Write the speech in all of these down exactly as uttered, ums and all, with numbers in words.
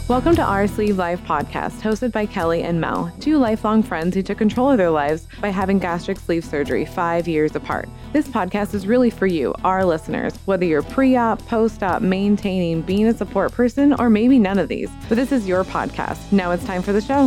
Welcome to Our Sleeve Life podcast, hosted by Kelly and Mel, two lifelong friends who took control of their lives by having gastric sleeve surgery five years apart. This podcast is really for you, our listeners, whether you're pre-op, post-op, maintaining, being a support person, or maybe none of these. But this is your podcast. Now it's time for the show.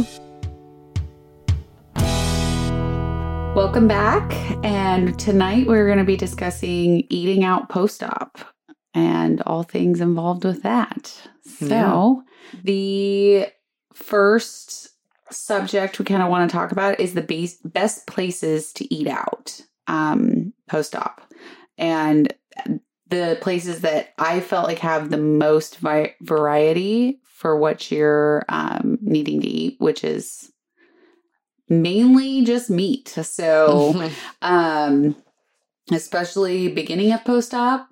Welcome back. And tonight we're going to be discussing eating out post-op and all things involved with that. So yeah. The first subject we kind of want to talk about is the base, best places to eat out um, post-op. And the places that I felt like have the most vi- variety for what you're um, needing to eat, which is mainly just meat. So um, especially beginning of post-op.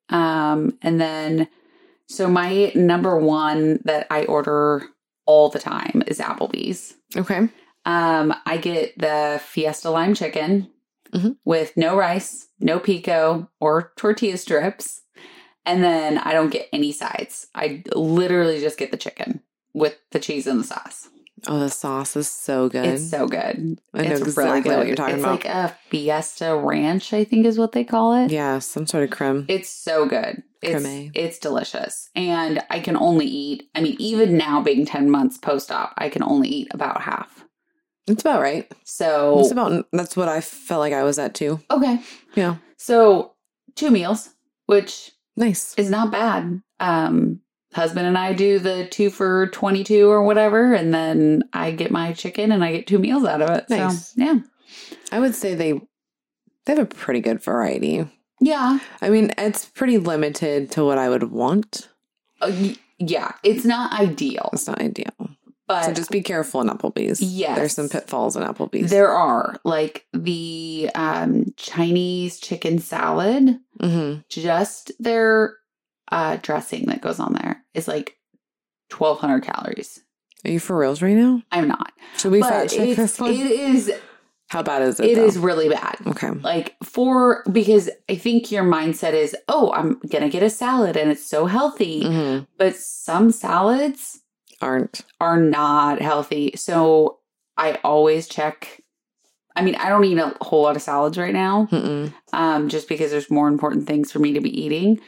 Um, and then So my number one that I order all the time is Applebee's. Okay. Um, I get the Fiesta Lime Chicken mm-hmm. with no rice, no pico, or tortilla strips. And then I don't get any sides. I literally just get the chicken with the cheese and the sauce. Oh, the sauce is so good. It's so good. I know it's exactly really good. what you're talking it's about. It's like a Fiesta Ranch, I think is what they call it. Yeah, some sort of creme. It's so good. It's, Creme. it's delicious. And I can only eat, I mean, even now being ten months post-op, I can only eat about half. That's about right. So that's about, that's what I felt like I was at too. Okay. Yeah. So two meals, which nice is not bad. Um, husband and I do the two for twenty-two or whatever. And then I get my chicken and I get two meals out of it. Nice. So yeah. I would say they, they have a pretty good variety. Yeah. I mean, it's pretty limited to what I would want. Uh, y- yeah. It's not ideal. It's not ideal. But so just be careful in Applebee's. Yes. There's some pitfalls in Applebee's. There are. Like the um, Chinese chicken salad, mm-hmm. just their uh, dressing that goes on there is like twelve hundred calories. Are you for reals right now? I'm not. Should we but fact check this one? It is... How bad is it, It though? is really bad. Okay. Like for, because I think your mindset is, oh, I'm going to get a salad and it's so healthy. Mm-hmm. But some salads aren't, are not healthy. So I always check. I mean, I don't eat a whole lot of salads right now, um, just because there's more important things for me to be eating.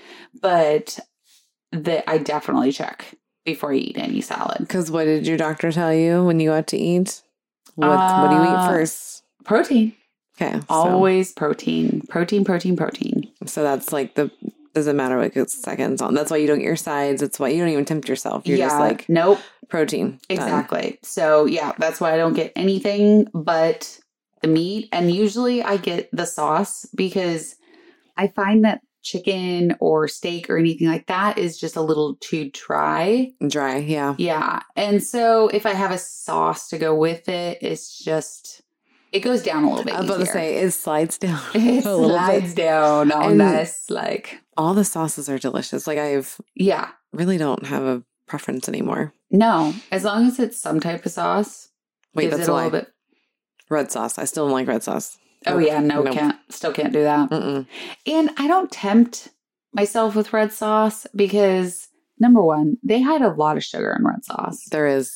But that I definitely check before I eat any salad. Because what did your doctor tell you when you got to eat? What, uh, what do you eat first? Protein. Okay. So, Always protein. Protein, protein, protein. So that's like the, doesn't matter what gets seconds on. That's why you don't get your sides. That's why you don't even tempt yourself. You're yeah, just like, nope. Protein. Exactly. Done. So yeah, that's why I don't get anything but the meat. And usually I get the sauce because I find that chicken or steak or anything like that is just a little too dry. Dry, yeah. Yeah. And so if I have a sauce to go with it, it's just, it goes down a little bit. I was about easier. to say, it slides down. It a little slides bit. down on And this. Like, all the sauces are delicious. Like, I've yeah. really don't have a preference anymore. No, as long as it's some type of sauce. Wait, gives that's it a a lie. little bit. Red sauce. I still don't like red sauce. Oh, nope. yeah. No, nope. can't. Still can't do that. Mm-mm. And I don't tempt myself with red sauce because, number one, they hide a lot of sugar in red sauce. There is.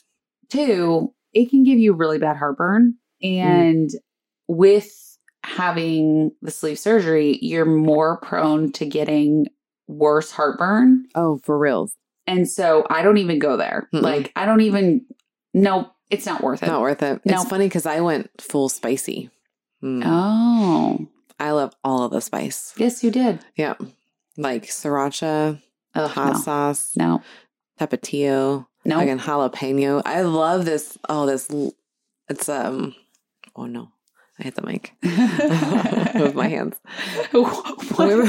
Two, it can give you really bad heartburn. And mm. with having the sleeve surgery, you're more prone to getting worse heartburn. Oh, for real. And so I don't even go there. Mm-mm. Like, I don't even, no, it's not worth it. Not worth it. No. It's funny because I went full spicy. Mm. Oh. I love all of the spice. Yes, you did. Yeah. Like sriracha, Ugh, hot no. sauce, no tapatio, no, like jalapeno. I love this. Oh, this, it's, um, oh no, I hit the mic with my hands. What,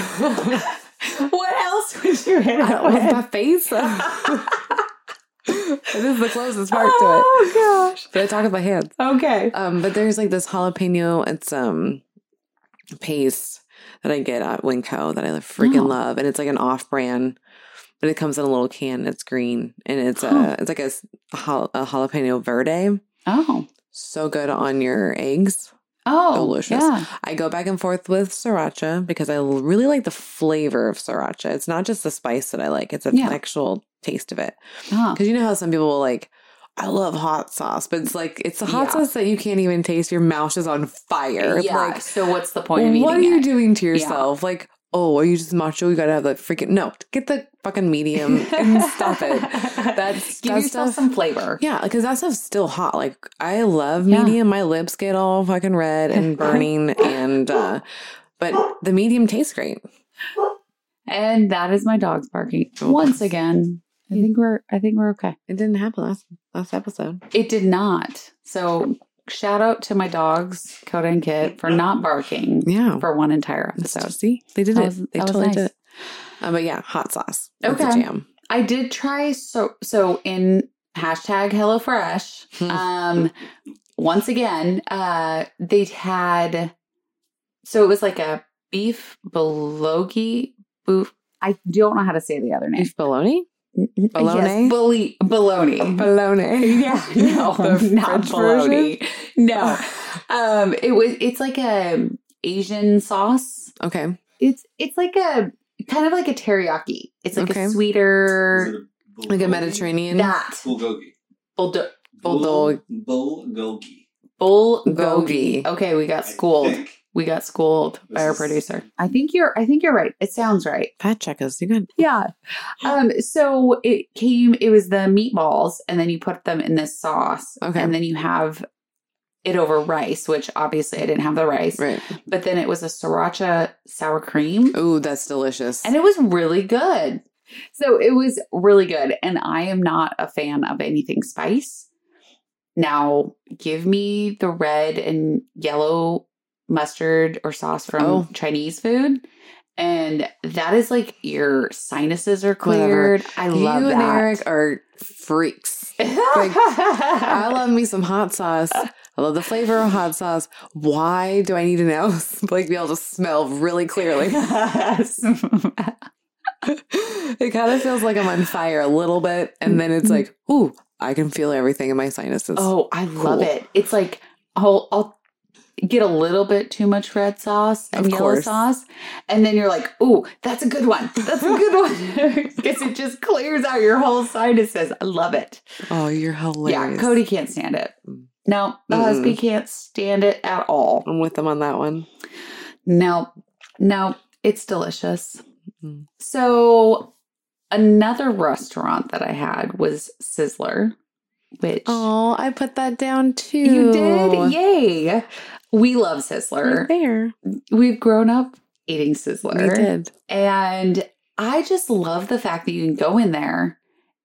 what else would you hit it with? My face? This is the closest part oh, to it. Oh gosh. But I talk with my hands. Okay. Um, but there's like this jalapeno, it's um paste that I get at Winco that I freaking oh. love. And it's like an off brand, but it comes in a little can. It's green. And it's huh. a it's like a, a jalapeno verde. Oh. So good on your eggs. Oh, delicious. Yeah. I go back and forth with sriracha because I really like the flavor of sriracha. It's not just the spice that I like. It's an Yeah. actual taste of it. Oh. Because you know how some people will like, I love hot sauce, but it's like, it's a hot Yeah. sauce that you can't even taste. Your mouth is on fire. Yeah. Like, so what's the point of eating what are you it? doing to yourself? Yeah. Like, oh, are you just macho? You got to have the freaking, no, get the fucking medium and stop it. That's, Give that yourself stuff, some flavor. Yeah, because that stuff's still hot. Like, I love Yeah. medium. My lips get all fucking red and burning, and, uh, but the medium tastes great. And that is my dog's barking once again. I think we're, I think we're okay. It didn't happen last, last episode. It did not. So shout out to my dogs, Coda and Kit, for not barking Yeah. for one entire episode. See, they did That it. was- they that was totally nice. did it. Uh, but yeah, hot sauce. That's Okay. a jam. I did try so so in hashtag HelloFresh. Hmm. um, once again, uh, they had so it was like a beef bulgogi. Boof. I don't know how to say the other name. Beef bologna? Bologna? Yes, bologna. Bologna. Bologna. Yeah, no, The not French bologna. version? No, um, it was. It's like a Asian sauce. Okay. It's it's like a kind of like a teriyaki. It's like Okay. a sweeter Like a Mediterranean. that Bulgogi. buldo- Bulldog. Bulgogi. bulgogi. Gogi. Okay, we got I schooled. think. We got schooled by our This is- producer. I think you're. I think you're right. It sounds right. Fact check us. You good? Yeah. Um. So it came. It was the meatballs, and then you put them in this sauce. Okay. And then you have it over rice, which obviously I didn't have the rice. Right. But then it was a sriracha sour cream, Ooh, that's delicious. and it was really good. So it was really good, and I am not a fan of anything spice. Now, give me the red and yellow mustard or sauce from Oh. Chinese food. And that is like your sinuses are Whatever. cleared. I love you that. and Eric are freaks. I love me some hot sauce. I love the flavor of hot sauce. Why do I need to know? Like, be able to smell really clearly. It kind of feels like I'm on fire a little bit. And then it's like, ooh, I can feel everything in my sinuses. Oh, I love Cool. it. It's like I'll, I'll get a little bit too much red sauce and Of yellow course. sauce. And then you're like, ooh, that's a good one. That's a good one. Because it just clears out your whole sinuses. I love it. Oh, you're hilarious. Yeah, Cody can't stand it. Mm. No, the Mm-mm. husband can't stand it at all. I'm with them on that one. No, no, it's delicious. Mm. So another restaurant that I had was Sizzler, which Oh, I put that down too. you did. Yay. We love Right Sizzler. there. We've grown up eating We Sizzler. did. And I just love the fact that you can go in there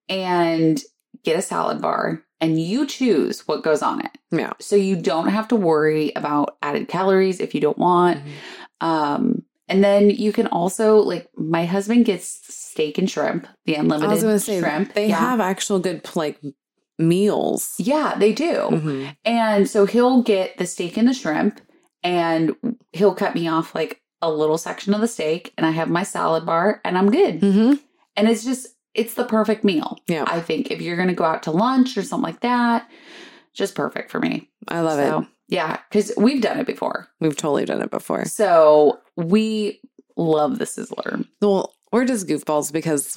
and get a salad bar and you choose what goes on it. Yeah. So you don't have to worry about added calories if you don't want. Mhm. Um, and then you can also, like, my husband gets steak and shrimp, the I unlimited was going to say, shrimp. they yeah. have actual good, like, meals. Yeah, they do. Mhm. And so he'll get the steak and the shrimp and he'll cut me off like a little section of the steak and I have my salad bar and I'm good. Mm-hmm. And it's just, it's the perfect meal. Yeah. I think if you're going to go out to lunch or something like that, just perfect for me. I love so, it. Yeah, because we've done it before. We've totally done it before. So we love the Sizzler. Well, we're just goofballs because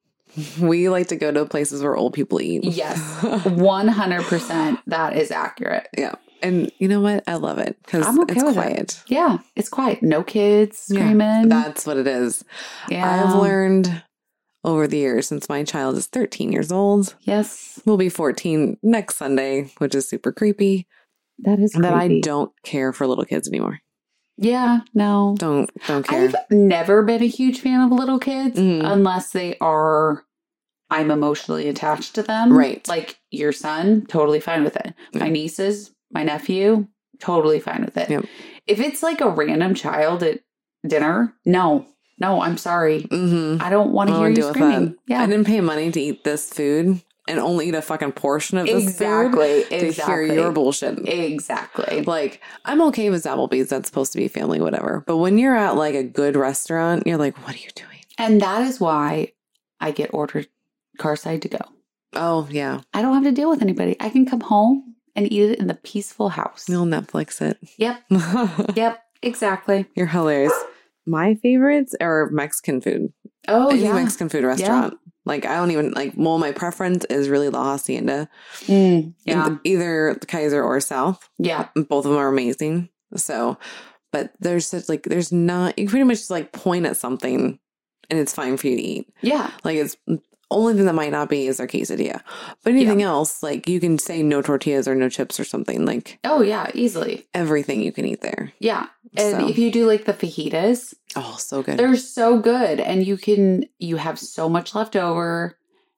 we like to go to places where old people eat. Yes, one hundred percent that is accurate. Yeah. And you know what? I love it because I'm okay it's with quiet. it. Yeah, it's quiet. No kids Yeah, screaming. That's what it is. yeah. I've learned over the years, since my child is thirteen years old, Yes, will be fourteen next Sunday, which is super creepy, that is that I creepy. don't care for little kids anymore. Yeah, no. Don't, don't care. I've never been a huge fan of little kids Mhm. unless they are, I'm emotionally attached to them. Right. Like your son, totally fine with it. My Yeah. nieces, my nephew, totally fine with it. Yep. If it's like a random child at dinner, no, no, I'm sorry. Mm-hmm. I don't want to I hear don't you deal with screaming. that. Yeah, I didn't pay money to eat this food and only eat a fucking portion of this exactly. food to Exactly. hear your bullshit. Exactly. Like, I'm okay with Applebee's. That's supposed to be family, whatever. But when you're at like a good restaurant, you're like, what are you doing? And that is why I get ordered car side to go. Oh, yeah. I don't have to deal with anybody. I can come home and eat it in the peaceful house. You'll Netflix it. Yep. Yep. Exactly. You're hilarious. My favorites are Mexican food. Oh, Any yeah. Mexican food restaurant. Yeah. Like, I don't even, like, well, my preference is really La Hacienda. Mm, yeah. Either Kaiser or South. Yeah. Both of them are amazing. So, but there's such, like, there's not, you pretty much just, like, point at something and it's fine for you to eat. Yeah. Like, it's, only thing that might not be is their quesadilla. But anything yeah. else, like, you can say no tortillas or no chips or something. Like, oh, yeah, easily. Everything you can eat there. Yeah. And so. If you do, like, the fajitas. Oh, so good. They're so good. And you can, you have so much left over.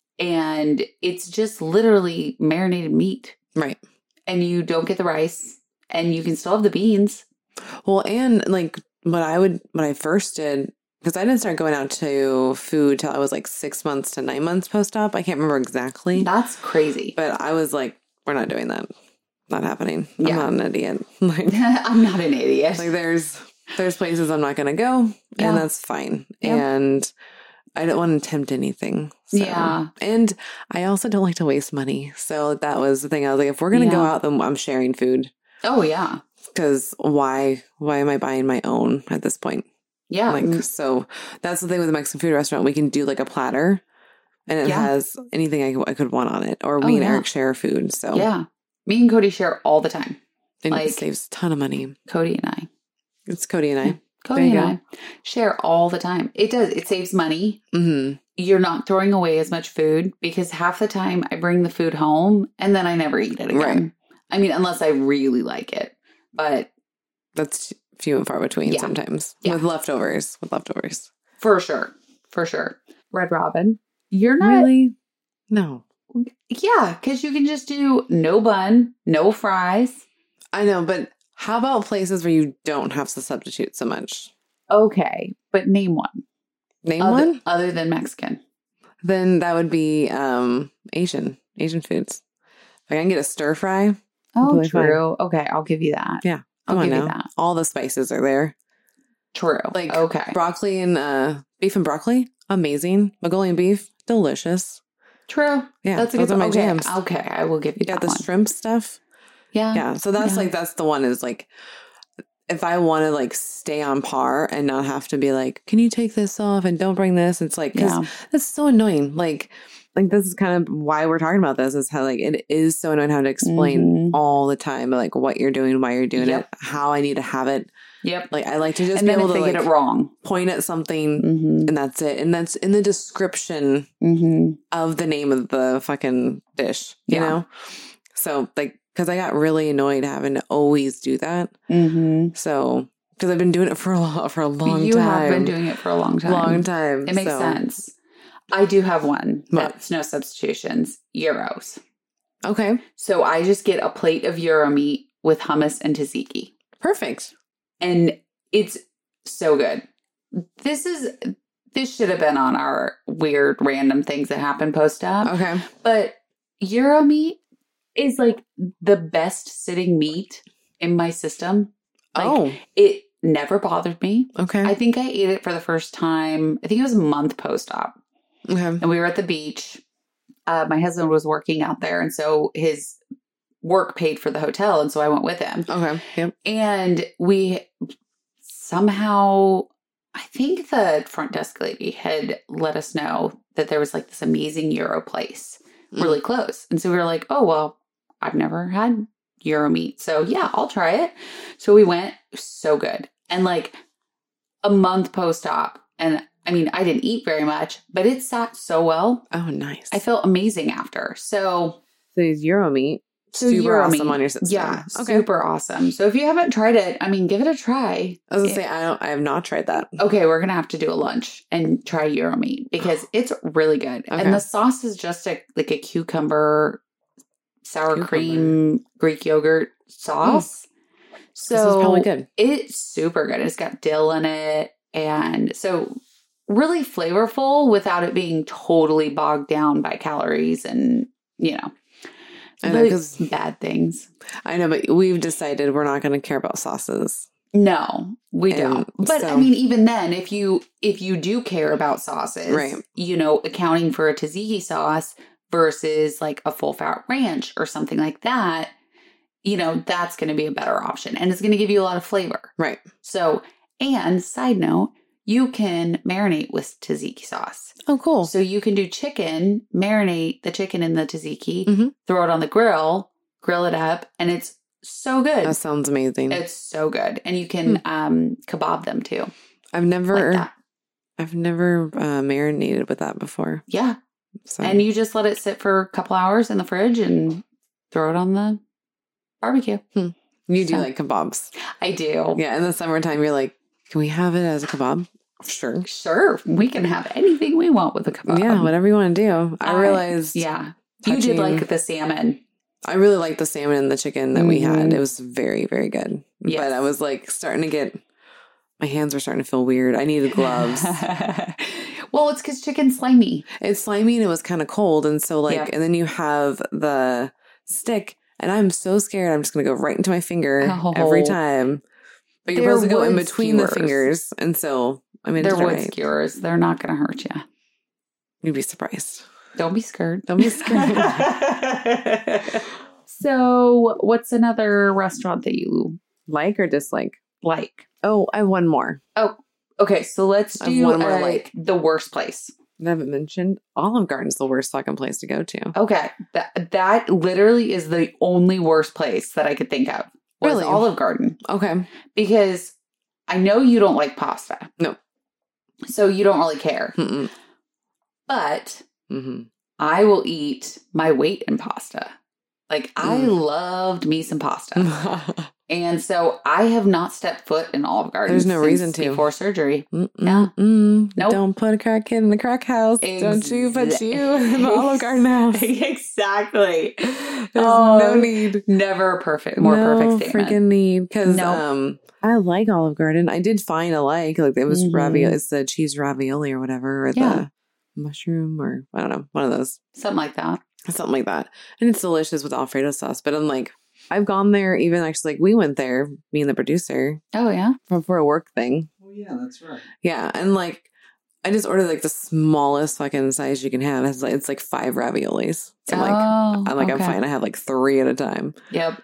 And it's just literally marinated meat. Right. And you don't get the rice. And you can still have the beans. Well, and, like, what I would, what I first did, because I didn't start going out to food till I was like six months to nine months post-op. I can't remember exactly. That's crazy. But I was like, we're not doing that. Not happening. Yeah. I'm not an idiot. Like, I'm not an idiot. Like there's there's places I'm not going to go, yeah. and that's fine. Yeah. And I don't want to tempt anything. So. Yeah. And I also don't like to waste money. So that was the thing. I was like, if we're going to yeah. go out, then I'm sharing food. Oh, yeah. Because why, why am I buying my own at this point? Yeah. Like, so that's the thing with the Mexican food restaurant. We can do like a platter and it yeah. has anything I, I could want on it. Or we oh, and yeah. Eric share food. So yeah. Me and Cody share all the time. And like, it saves a ton of money. Cody and I. It's Cody and I. Yeah. Cody and go. I share all the time. It does. It saves money. Mm-hmm. You're not throwing away as much food because half the time I bring the food home and then I never eat it again. Right. I mean, unless I really like it. But that's few and far between yeah. sometimes yeah. with leftovers, with leftovers. For sure. For sure. Red Robin. You're not. Really? No. Yeah. Because you can just do no bun, no fries. I know, but how about places where you don't have to substitute so much? Okay. But name one. Name other, one? Other than Mexican. Then that would be um, Asian. Asian foods. If I can get a stir fry. Oh, true. Fine. Okay. I'll give you that. Yeah. I'll Come give on you now. that. All the spices are there. True. Like okay. broccoli and uh, beef and broccoli, amazing. Mongolian beef, delicious. True. Yeah, that's a those good are my okay. jams. Okay, I will give you. You that got the one. shrimp stuff. Yeah, yeah. So that's yeah. like that's the one is like if I want to like stay on par and not have to be like, can you take this off and don't bring this? It's like because yeah. that's so annoying. Like. Like, this is kind of why we're talking about this is how, like, it is so annoying having to explain mm-hmm. all the time, like, what you're doing, why you're doing yep. it, how I need to have it. Yep. Like, I like to just and be then able if to, they like, get it wrong. point at something, mm-hmm. and that's it. And that's in the description mm-hmm. of the name of the fucking dish, you yeah. know? So, like, because I got really annoyed having to always do that. Mm-hmm. So, because I've been doing it for a, lo- for a long you time. You have been doing it for a long time. Long time. It makes so. sense. I do have one what? That's no substitutions. Gyros. Okay. So I just get a plate of gyro meat with hummus and tzatziki. Perfect. And it's so good. This is this should have been on our weird random things that happen post-op. Okay. But gyro meat is like the best sitting meat in my system. Like, oh. It never bothered me. Okay. I think I ate it for the first time. I think it was a month post-op. Okay. And we were at the beach. Uh, my husband was working out there. And so his work paid for the hotel. And so I went with him. Okay. Yep. And we somehow, I think the front desk lady had let us know that there was like this amazing gyro place really mm. close. And so we were like, oh, well, I've never had gyro meat. So yeah, I'll try it. So we went. It was so good. And like a month post-op. And I mean, I didn't eat very much, but it sat so well. Oh, nice. I felt amazing after. So, so these gyro meat, so super gyro awesome meat. on your system. Yeah, okay. Super awesome. So if you haven't tried it, I mean, give it a try. I was gonna say I don't. I have not tried that. Okay, we're gonna have to do a lunch and try gyro meat because it's really good. Okay. And the sauce is just a like a cucumber, sour cucumber. cream, Greek yogurt sauce. Mm. So this is probably good. It's super good. It's got dill in it, and so. Really flavorful without it being totally bogged down by calories and, you know, I know, 'cause bad things. I know, but we've decided we're not going to care about sauces. No, we and don't. But so, I mean, even then, if you if you do care about sauces, right. you know, accounting for a tzatziki sauce versus like a full fat ranch or something like that, you know, that's going to be a better option. And it's going to give you a lot of flavor. Right. So, and side note, you can marinate with tzatziki sauce. Oh, cool. So you can do chicken, marinate the chicken in the tzatziki, mm-hmm. throw it on the grill, grill it up, and it's so good. That sounds amazing. It's so good. And you can hmm. um, kebab them too. I've never, like I've never uh, marinated with that before. Yeah. So. And you just let it sit for a couple hours in the fridge and throw it on the barbecue. Hmm. You do so. Like kebabs. I do. Yeah. In the summertime, you're like, can we have it as a kebab? Sure. Sure. We can have anything we want with a kebab. Yeah, whatever you want to do. I, I realized. Yeah. Touching, you did like the salmon. I really liked the salmon and the chicken that mm-hmm. we had. It was very, very good. Yes. But I was like starting to get, my hands were starting to feel weird. I needed gloves. Well, it's because chicken's slimy. It's slimy and it was kind of cold. And so like, yep. and then you have the stick and I'm so scared. I'm just going to go right into my finger oh. every time. But you're supposed to go in between skewers. The fingers. And so, I mean, they're wood right. skewers. They're not going to hurt you. You'd be surprised. Don't be scared. Don't be scared. So, what's another restaurant that you like or dislike? Like. Oh, I have one more. Oh, okay. So let's do one more, uh, like the worst place. I haven't mentioned Olive Garden's the worst fucking place to go to. Okay. That, that literally is the only worst place that I could think of. Really? Olive Garden. Okay. Because I know you don't like pasta. No. So you don't really care. Mm-mm. But mm-hmm. I will eat my weight in pasta. Like, mm. I loved me some pasta. And so I have not stepped foot in Olive Garden. There's no reason to. Before surgery. Mm-mm. Yeah. Mm. Nope. Don't put a crack kid in the crack house. Ex- Don't you put you in the Olive Garden house. Exactly. There's oh, no need. Never perfect. More no perfect statement. Freaking need. Because nope. um, I like Olive Garden. I did find a like. Like, it was mm-hmm. ravioli. It's the cheese ravioli or whatever. Or yeah. the mushroom or I don't know. One of those. Something like that. Something like that. And it's delicious with Alfredo sauce. But I'm like, I've gone there even actually, like we went there, me and the producer. Oh, yeah? For, for a work thing. Oh, yeah, that's right. Yeah. And like, I just ordered like the smallest fucking size you can have. It's like, it's like five raviolis. So oh, like, I'm like, okay. I'm fine. I have like three at a time. Yep.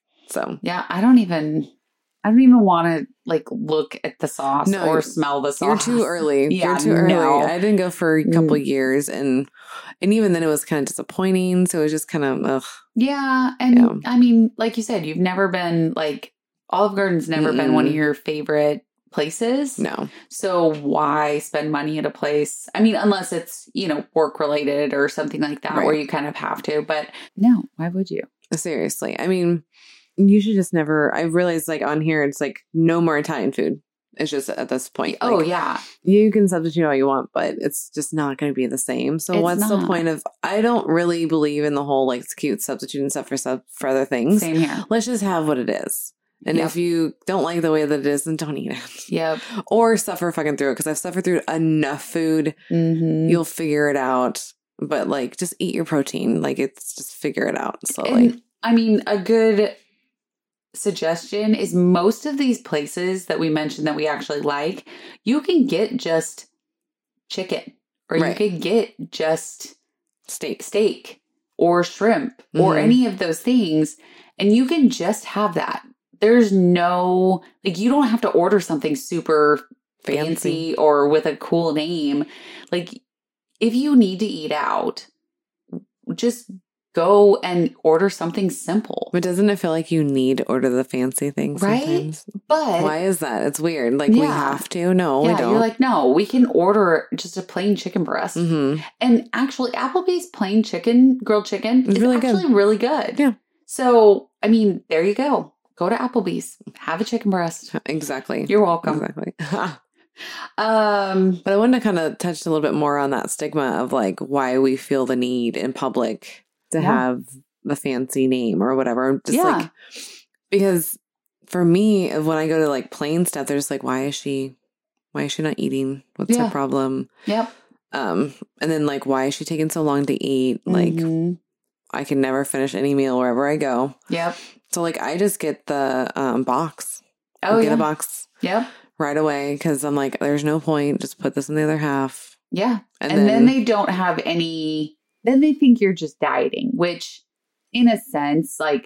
So. Yeah. I don't even, I don't even want to like look at the sauce no, or smell the sauce. You're too early. Yeah, you're too early. No. I didn't go for a couple mm. years and, and even then it was kind of disappointing. So it was just kind of, ugh. Yeah. And yeah. I mean, like you said, you've never been like, Olive Garden's never Mm-mm. been one of your favorite places. No. So why spend money at a place? I mean, unless it's, you know, work related or something like that, right. where you kind of have to, but no, why would you? Seriously. I mean, you should just never, I realized like on here, it's like no more Italian food. It's just at this point. Oh, like, yeah. You can substitute all you want, but it's just not going to be the same. So it's what's not. the point of, I don't really believe in the whole like cute substituting stuff for sub, for other things. Same here. Let's just have what it is. And yep. if you don't like the way that it is, then don't eat it. Yep. Or suffer fucking through it. Because I've suffered through enough food. Mm-hmm. You'll figure it out. But like, just eat your protein. Like, it's just figure it out And, slowly. I mean, a good suggestion is most of these places that we mentioned that we actually like, you can get just chicken. Or right. you could get just steak. Steak. Or shrimp. Mm-hmm. Or any of those things. And you can just have that. There's no, like, you don't have to order something super fancy, fancy or with a cool name. Like, if you need to eat out, just go and order something simple. But doesn't it feel like you need to order the fancy things right? sometimes? But why is that? It's weird. Like, yeah. we have to? No, yeah, we don't. You're like, no, we can order just a plain chicken breast. Mm-hmm. And actually, Applebee's plain chicken, grilled chicken, it's is really actually good. really good. Yeah. So, I mean, there you go. Go to Applebee's. Have a chicken breast. Exactly. You're welcome. Exactly. um, but I wanted to kind of touch a little bit more on that stigma of like why we feel the need in public to yeah. have the fancy name or whatever. Just yeah. like, because for me, when I go to like plain stuff, they're just like, why is she, why is she not eating? What's yeah. her problem? Yep. Um, and then like, why is she taking so long to eat? Like, mm-hmm. I can never finish any meal wherever I go. Yep. So like, I just get the um, box. Oh, I'll get yeah. a box. Yep. Right away. Because I'm like, there's no point. Just put this in the other half. Yeah. And, and then, then they don't have any, then they think you're just dieting, which in a sense, like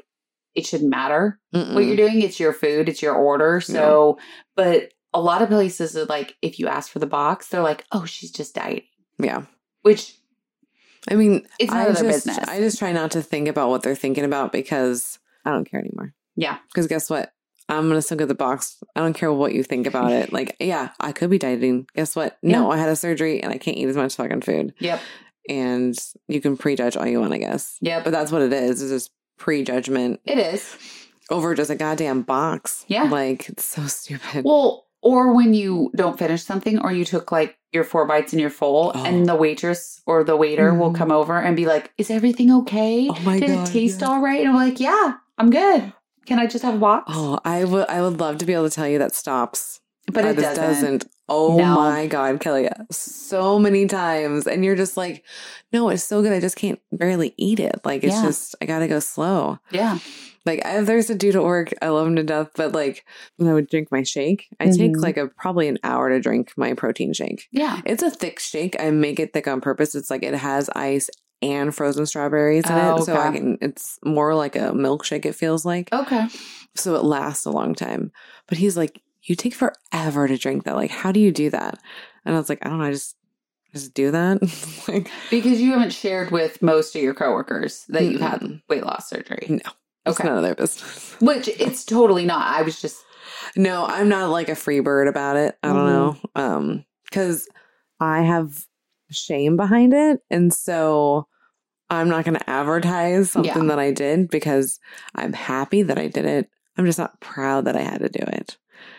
it shouldn't matter Mm-mm. what you're doing. It's your food. It's your order. So, yeah. But a lot of places are like, if you ask for the box, they're like, oh, she's just dieting. Yeah. Which, I mean, it's none I of their just, business. I just try not to think about what they're thinking about because I don't care anymore. Yeah. Because guess what? I'm going to still get the box. I don't care what you think about it. Like, yeah, I could be dieting. Guess what? No, yeah. I had a surgery and I can't eat as much fucking food. Yep. And you can prejudge all you want, I guess. Yeah. But that's what it is. It's just prejudgment. It is. Over just a goddamn box. Yeah. Like, it's so stupid. Well, or when you don't finish something or you took like your four bites and you're full oh. and the waitress or the waiter mm. will come over and be like, is everything okay? Oh my Did God, it taste yeah. all right? And I'm like, yeah, I'm good. Can I just have a box? Oh, I would I would love to be able to tell you that stops. But it doesn't. doesn't. Oh no. My God, Kelly. So many times. And you're just like, no, it's so good. I just can't barely eat it. Like, it's yeah. just, I got to go slow. Yeah. Like, I, there's a dude at work. I love him to death. But like, when I would drink my shake, I mm-hmm. take like a probably an hour to drink my protein shake. Yeah. It's a thick shake. I make it thick on purpose. It's like it has ice and frozen strawberries in oh, it. So okay. I can, it's more like a milkshake, it feels like. Okay. So it lasts a long time. But he's like, you take forever to drink that. Like, how do you do that? And I was like, I don't know. I just, just do that. Like, because you haven't shared with most of your coworkers that you've mm-mm. had weight loss surgery. No. It's okay. None of their business. Which it's totally not. I was just. No, I'm not like a free bird about it. I don't mm-hmm. know. Um, because I have shame behind it. And so I'm not going to advertise something yeah. that I did because I'm happy that I did it. I'm just not proud that I had to do it.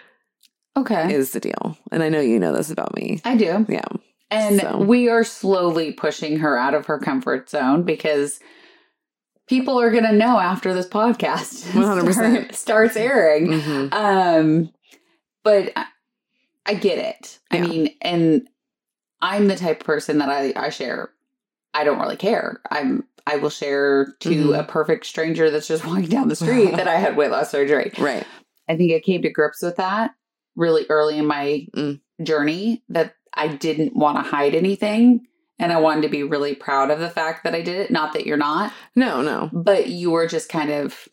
Okay. Is the deal. And I know you know this about me. I do. Yeah. And so. we are slowly pushing her out of her comfort zone because people are going to know after this podcast one hundred percent start, starts airing. Mm-hmm. Um, but I, I get it. Yeah. I mean, and I'm the type of person that I, I share. I don't really care. I'm, I will share to mm-hmm. a perfect stranger that's just walking down the street that I had weight loss surgery. Right. I think I came to grips with that really early in my mm. journey, that I didn't want to hide anything. And I wanted to be really proud of the fact that I did it. Not that you're not. No, no. But you were just kind of,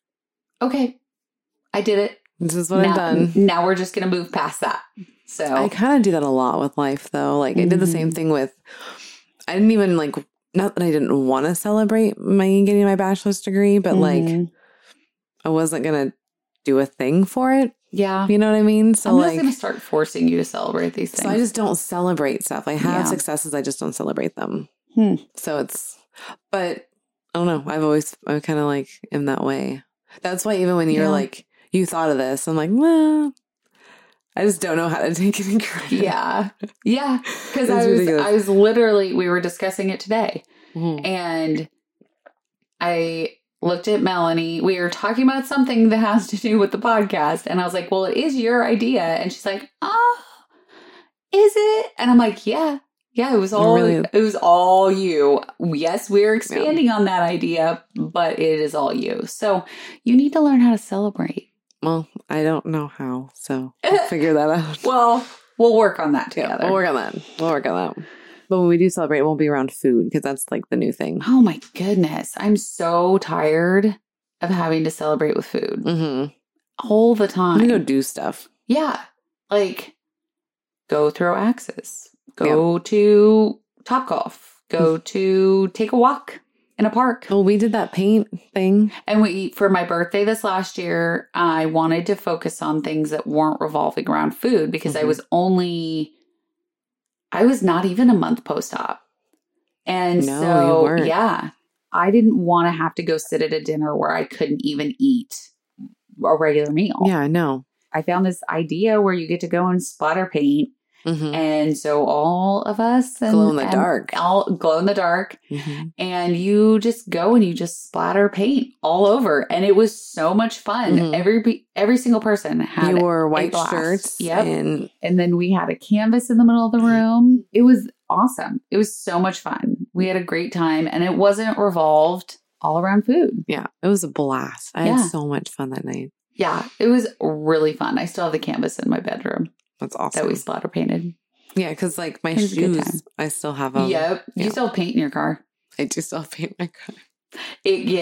okay, I did it. This is what now, I've done. Now we're just going to move past that. So I kind of do that a lot with life, though. Like, mm-hmm. I did the same thing with, I didn't even like, not that I didn't want to celebrate my getting my bachelor's degree, but mm-hmm. like, I wasn't going to do a thing for it. Yeah. You know what I mean? So I'm like, just going to start forcing you to celebrate these things. So I just don't celebrate stuff. I have yeah. successes. I just don't celebrate them. Hmm. So it's, but I don't know. I've always, I kind of like am that way. That's why even when you're yeah. like, you thought of this, I'm like, well, I just don't know how to take any credit. Yeah. Yeah. Because I was, ridiculous. I was literally, we were discussing it today. Mm-hmm. And I looked at Melanie. We were talking about something that has to do with the podcast. And I was like, well, it is your idea. And she's like, oh, is it? And I'm like, yeah. Yeah, it was all really? it was all you. Yes, we're expanding yeah. on that idea, but it is all you. So you need to learn how to celebrate. Well, I don't know how, so we'll figure that out. Well, we'll work on that together. Yeah, we'll work on that. We'll work on that. But when we do celebrate, it won't be around food because that's like the new thing. Oh my goodness. I'm so tired of having to celebrate with food. Mm-hmm. All the time. I'm going to go do stuff. Yeah. Like, go throw axes. Go yeah. to Topgolf. Go to take a walk in a park. Well, we did that paint thing. And we, for my birthday this last year, I wanted to focus on things that weren't revolving around food because mm-hmm. I was only... I was not even a month post-op. And no, so, you weren't. yeah, I didn't want to have to go sit at a dinner where I couldn't even eat a regular meal. Yeah, I know. I found this idea where you get to go and splatter paint. Mm-hmm. And so all of us and, glow in the and dark, all glow in the dark. Mm-hmm. And you just go and you just splatter paint all over. And it was so much fun. Mm-hmm. Every every single person had you wore white glass. shirts. Yep. And-, and then we had a canvas in the middle of the room. It was awesome. It was so much fun. We had a great time and it wasn't revolved all around food. Yeah. It was a blast. I yeah. had so much fun that night. Yeah. It was really fun. I still have the canvas in my bedroom. That's awesome. That we splatter painted. Yeah, because like my shoes, I still have them. Yep. Yeah. You still have paint in your car. I do still have paint in my car. It gets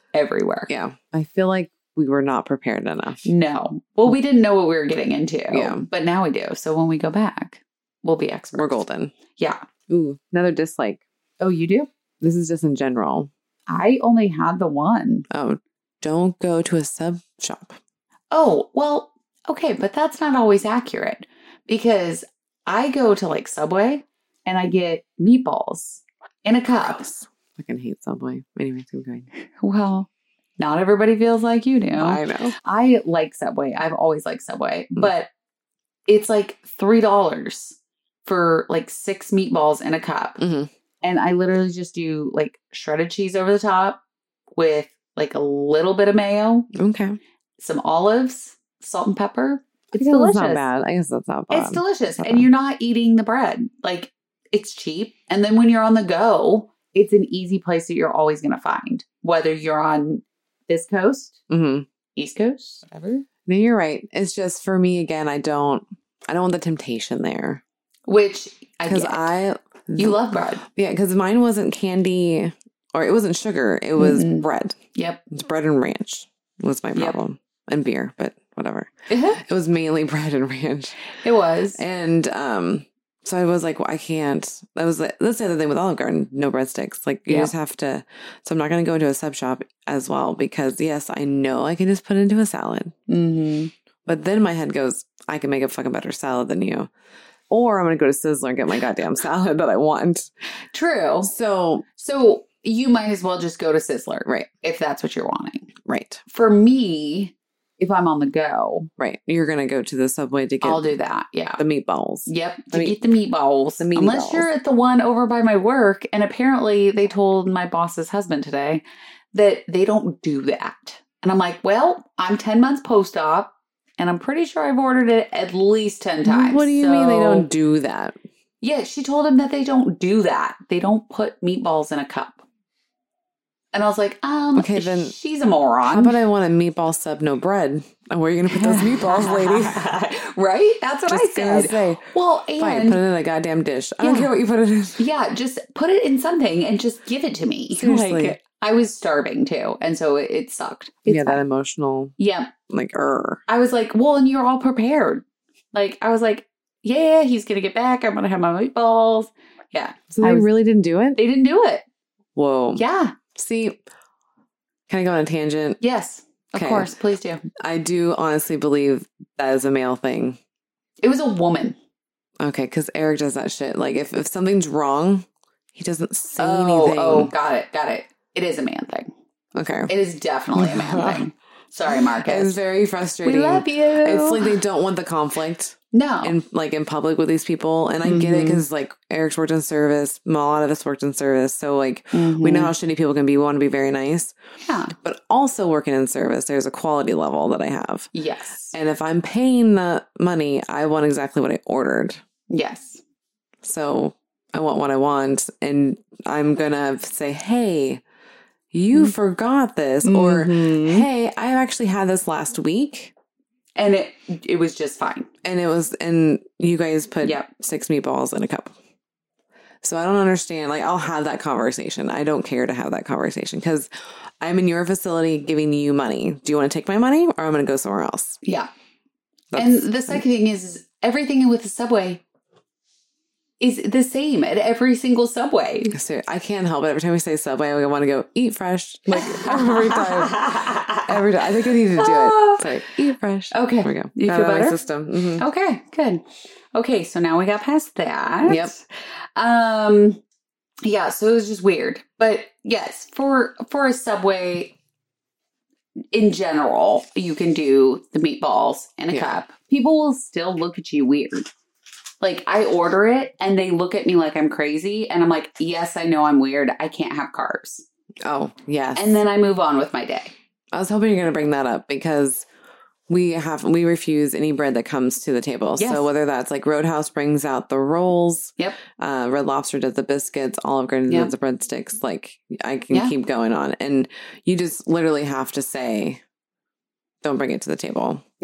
everywhere. Yeah. I feel like we were not prepared enough. No. Well, we didn't know what we were getting into. Yeah. But now we do. So when we go back, we'll be experts. We're golden. Yeah. Ooh, another dislike. Oh, you do? This is just in general. I only had the one. Oh, don't go to a sub shop. Oh, well, okay. But that's not always accurate because I go to like Subway and I get meatballs in a cup. Gross. I fucking hate Subway. Anyway, keep going. Well, not everybody feels like you do. I know. I like Subway. I've always liked Subway. Mm. But it's like three dollars for like six meatballs in a cup. Mm-hmm. And I literally just do like shredded cheese over the top with like a little bit of mayo. Okay. Some olives, salt and pepper. It's I delicious. That's not bad. I guess that's not bad. It's delicious. Not and bad. You're not eating the bread. Like, it's cheap. And then when you're on the go, it's an easy place that you're always going to find. Whether you're on this coast, mm-hmm. East Coast, whatever. No, you're right. It's just for me, again, I don't, I don't want the temptation there. Which I Because get. I... You love bread. Yeah, because mine wasn't candy or it wasn't sugar. It was Mm-mm. bread. Yep. It's bread and ranch was my problem. Yep. And beer, but whatever. It was mainly bread and ranch. It was. And um, so I was like, well, I can't. That was the, that's the other thing with Olive Garden. No breadsticks. Like you yep. just have to. So I'm not going to go into a sub shop as well because yes, I know I can just put it into a salad. Mm-hmm. But then my head goes, I can make a fucking better salad than you. Or I'm going to go to Sizzler and get my goddamn salad that I want. True. So, so you might as well just go to Sizzler. Right. If that's what you're wanting. Right. For me, if I'm on the go. Right. You're going to go to the Subway to get. I'll do that. Yeah. The meatballs. Yep. To the meat- get the meatballs. The meatballs. Unless you're at the one over by my work. And apparently they told my boss's husband today that they don't do that. And I'm like, well, I'm ten months post-op. And I'm pretty sure I've ordered it at least ten times. What do you so, mean they don't do that? Yeah, she told him that they don't do that. They don't put meatballs in a cup. And I was like, um, okay, then she's a moron. How about I want a meatball sub, no bread? And where are you going to put those meatballs, lady? Right? That's what just I said. Say, well, and fine, put it in a goddamn dish. I yeah. don't care what you put it in. Yeah, just put it in something and just give it to me. Seriously. Like, I was starving too, and so it, it sucked. It's yeah, fine. that emotional. Yeah. Like, er. I was like, well, and you're all prepared. Like, I was like, yeah, he's going to get back. I'm going to have my meatballs. Yeah. So they was, really didn't do it? They didn't do it. Whoa. Yeah. See, can I go on a tangent? Yes. Of okay. course. Please do. I do honestly believe that is a male thing. It was a woman. Okay, because Eric does that shit. Like, if, if something's wrong, he doesn't say oh, anything. Oh, got it. Got it. It is a man thing. Okay. It is definitely a man thing. Sorry, Marcus. It's very frustrating. We love you. It's like they don't want the conflict. No. In, like in public with these people. And I mm-hmm. get it because like Eric's worked in service. A lot of us worked in service. So like mm-hmm. we know how shitty people can be. We want to be very nice. Yeah. But also working in service, there's a quality level that I have. Yes. And if I'm paying the money, I want exactly what I ordered. Yes. So I want what I want. And I'm going to say, hey, you mm-hmm. forgot this. Mm-hmm. Or, hey, I actually had this last week. And it it was just fine. And it was, and you guys put yep. six meatballs in a cup. So I don't understand. Like, I'll have that conversation. I don't care to have that conversation because I'm in your facility giving you money. Do you want to take my money or I'm going to go somewhere else? Yeah. That's, and the second thing is everything with the Subway is the same at every single Subway. So I can't help it. Every time we say Subway, I want to go eat fresh. Like every time. Every time. I think I need to do it. Sorry. Eat fresh. Okay. There we go. You Got feel out of better? my system. Mm-hmm. Okay, good. Okay, so now we got past that. Yep. Um, yeah, so it was just weird. But yes, for for a Subway, in general, you can do the meatballs in a yeah. cup. People will still look at you weird. Like, I order it, and they look at me like I'm crazy, and I'm like, yes, I know I'm weird. I can't have carbs. Oh, yes. And then I move on with my day. I was hoping you're going to bring that up, because we have we refuse any bread that comes to the table. Yes. So whether that's, like, Roadhouse brings out the rolls. Yep. Uh, Red Lobster does the biscuits. Olive Garden yep. does the breadsticks. Like, I can yeah. keep going on. And you just literally have to say, don't bring it to the table. Yeah.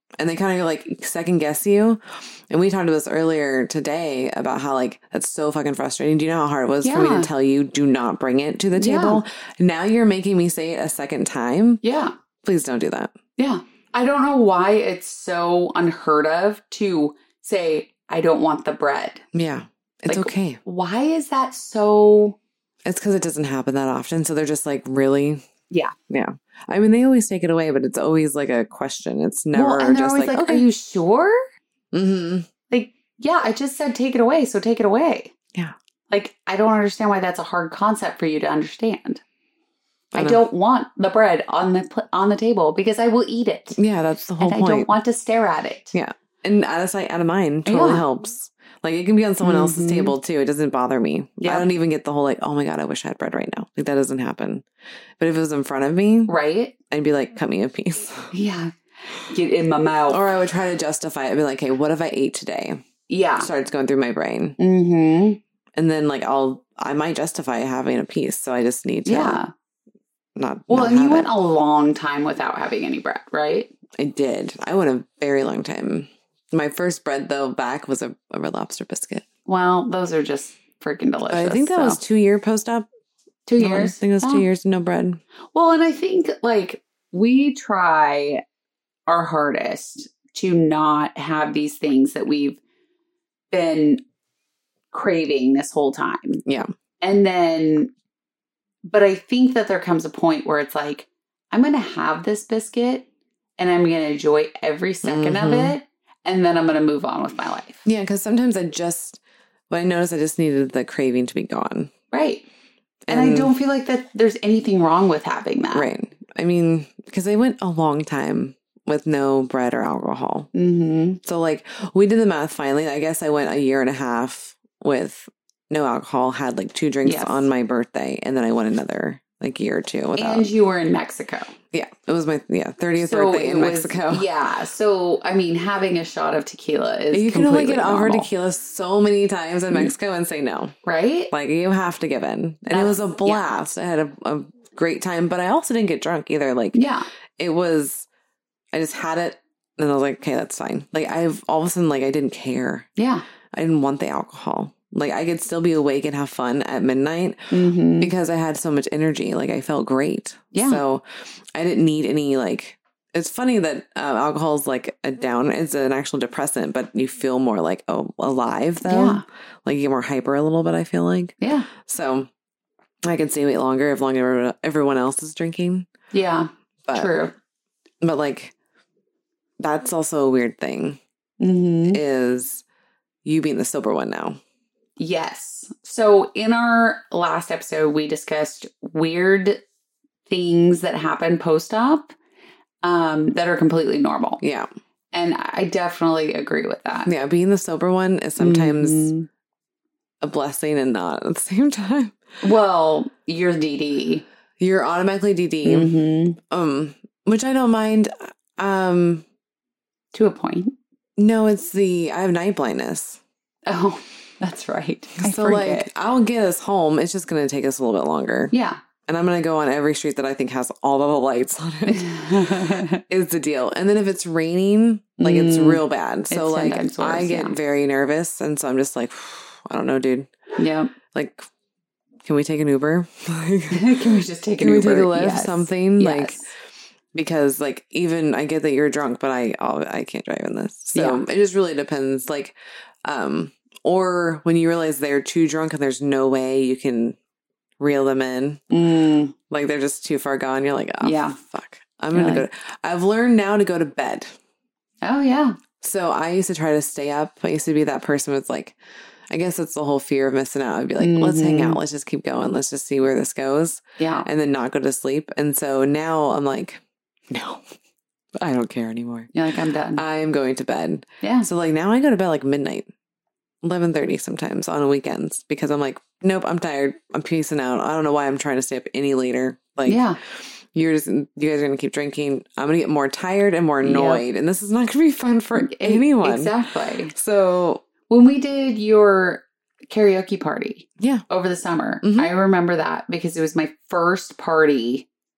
And they kind of like second guess you. And we talked about this earlier today about how like that's so fucking frustrating. Do you know how hard it was Yeah. for me to tell you do not bring it to the table? Yeah. Now you're making me say it a second time. Yeah. Please don't do that. Yeah. I don't know why it's so unheard of to say, I don't want the bread. Yeah. It's Like, okay. Why is that so? It's because it doesn't happen that often. So they're just like, really? Yeah. Yeah. I mean, they always take it away, but it's always like a question. It's never Well, and they're just always like, like, okay. are you sure? Mm-hmm. Like, yeah, I just said take it away, so take it away. Yeah. Like, I don't understand why that's a hard concept for you to understand. I I, know. don't want the bread on the pl- on the table because I will eat it. Yeah, that's the whole and point. I don't want to stare at it. Yeah. And out of sight, out of mind totally Yeah. helps. Like it can be on someone else's Mhm. table too. It doesn't bother me. Yeah. I don't even get the whole like, oh my God, I wish I had bread right now. Like that doesn't happen. But if it was in front of me, Right? I'd be like, cut me a piece. Yeah. Get in my mouth. Or I would try to justify it. I'd be like, hey, what if I ate today? Yeah. Starts going through my brain. Mm-hmm. And then like I'll, I might justify having a piece. So I just need to Yeah. not. Well, not and you have went it. a long time without having any bread, right? I did. I went a very long time. My first bread though back was a, a Red Lobster biscuit. Well, those are just freaking delicious. I think that so. was two year post op. two I years. think it was Oh. two years, no bread. Well, and I think like we try our hardest to not have these things that we've been craving this whole time. Yeah. And then, but I think that there comes a point where it's like, I'm going to have this biscuit and I'm going to enjoy every second of Mhm. it. And then I'm going to move on with my life. Yeah, because sometimes I just, when I noticed I just needed the craving to be gone. Right. And, I don't feel like that there's anything wrong with having that. Right. I mean, because I went a long time with no bread or alcohol. Mm-hmm. So, like, we did the math finally. I guess I went a year and a half with no alcohol, had like two drinks Yes. on my birthday, and then I went another like year or two without. And you were in Mexico. Yeah, it was my yeah thirtieth So birthday it in was- Mexico. Yeah. So, I mean, having a shot of tequila is You can only completely get offered normal, tequila so many times in Mexico and say no. right? Like, you have to give in. And it was a That's- blast. I had a, a great time, but I also didn't get drunk either. Like, Yeah. it was, I just had it and I was like, okay, that's fine. Like, I've all of a sudden, like, I didn't care. Yeah. I didn't want the alcohol. Like, I could still be awake and have fun at midnight Mm-hmm. because I had so much energy. Like, I felt great. Yeah. So I didn't need any, like, it's funny that um, alcohol is like a down, it's an actual depressant, but you feel more like, oh, alive though. Yeah. Like, you get more hyper a little bit, I feel like. Yeah. So I can stay wait longer if long as everyone else is drinking. Yeah. But, True. But like, that's also a weird thing Mm-hmm. is you being the sober one now. Yes. So in our last episode, we discussed weird things that happen post-op um, that are completely normal. Yeah. And I definitely agree with that. Yeah. Being the sober one is sometimes Mhm. a blessing and not at the same time. Well, you're D D. You're automatically D D, Mm-hmm. um, which I don't mind. Um, To a point. no, it's the, I have night blindness. Oh, that's right. I so forget. like, I'll get us home. It's just going to take us a little bit longer. Yeah. And I'm going to go on every street that I think has all of the lights on it. Is the deal. And then if it's raining, like it's Mm. real bad. So It's like sometimes worse, I get yeah. very nervous. And so I'm just like, I don't know, dude. Yeah. Like, can we take an Uber? Like, Can we just take can an we Uber? take a Lyft? Yes. Something like, Yes. because like, even I get that you're drunk, but I, I'll, I can't drive in this. So Yeah. it just really depends. Like, um, or when you realize they're too drunk and there's no way you can reel them in. Mm. Like they're just too far gone. You're like, oh, Yeah. fuck. I'm You're going to like- go. To, I've learned now to go to bed. Oh, yeah. So I used to try to stay up. I used to be that person with like, I guess it's the whole fear of missing out. I'd be like, let's hang Mhm. out. Let's just keep going. Let's just see where this goes Yeah. and then not go to sleep. And so now I'm like, no, I don't care anymore. You're like, I'm done. I am going to bed. yeah. So like now I go to bed like midnight, eleven thirty sometimes on weekends because I'm like, nope, I'm tired. I'm peacing out. I don't know why I'm trying to stay up any later. Like, yeah. you're just, you guys are going to keep drinking. I'm going to get more tired and more annoyed. And this is not going to be fun for E- anyone. Exactly. So, When we did your karaoke party yeah. over the summer, Mhm. I remember that because it was my first party,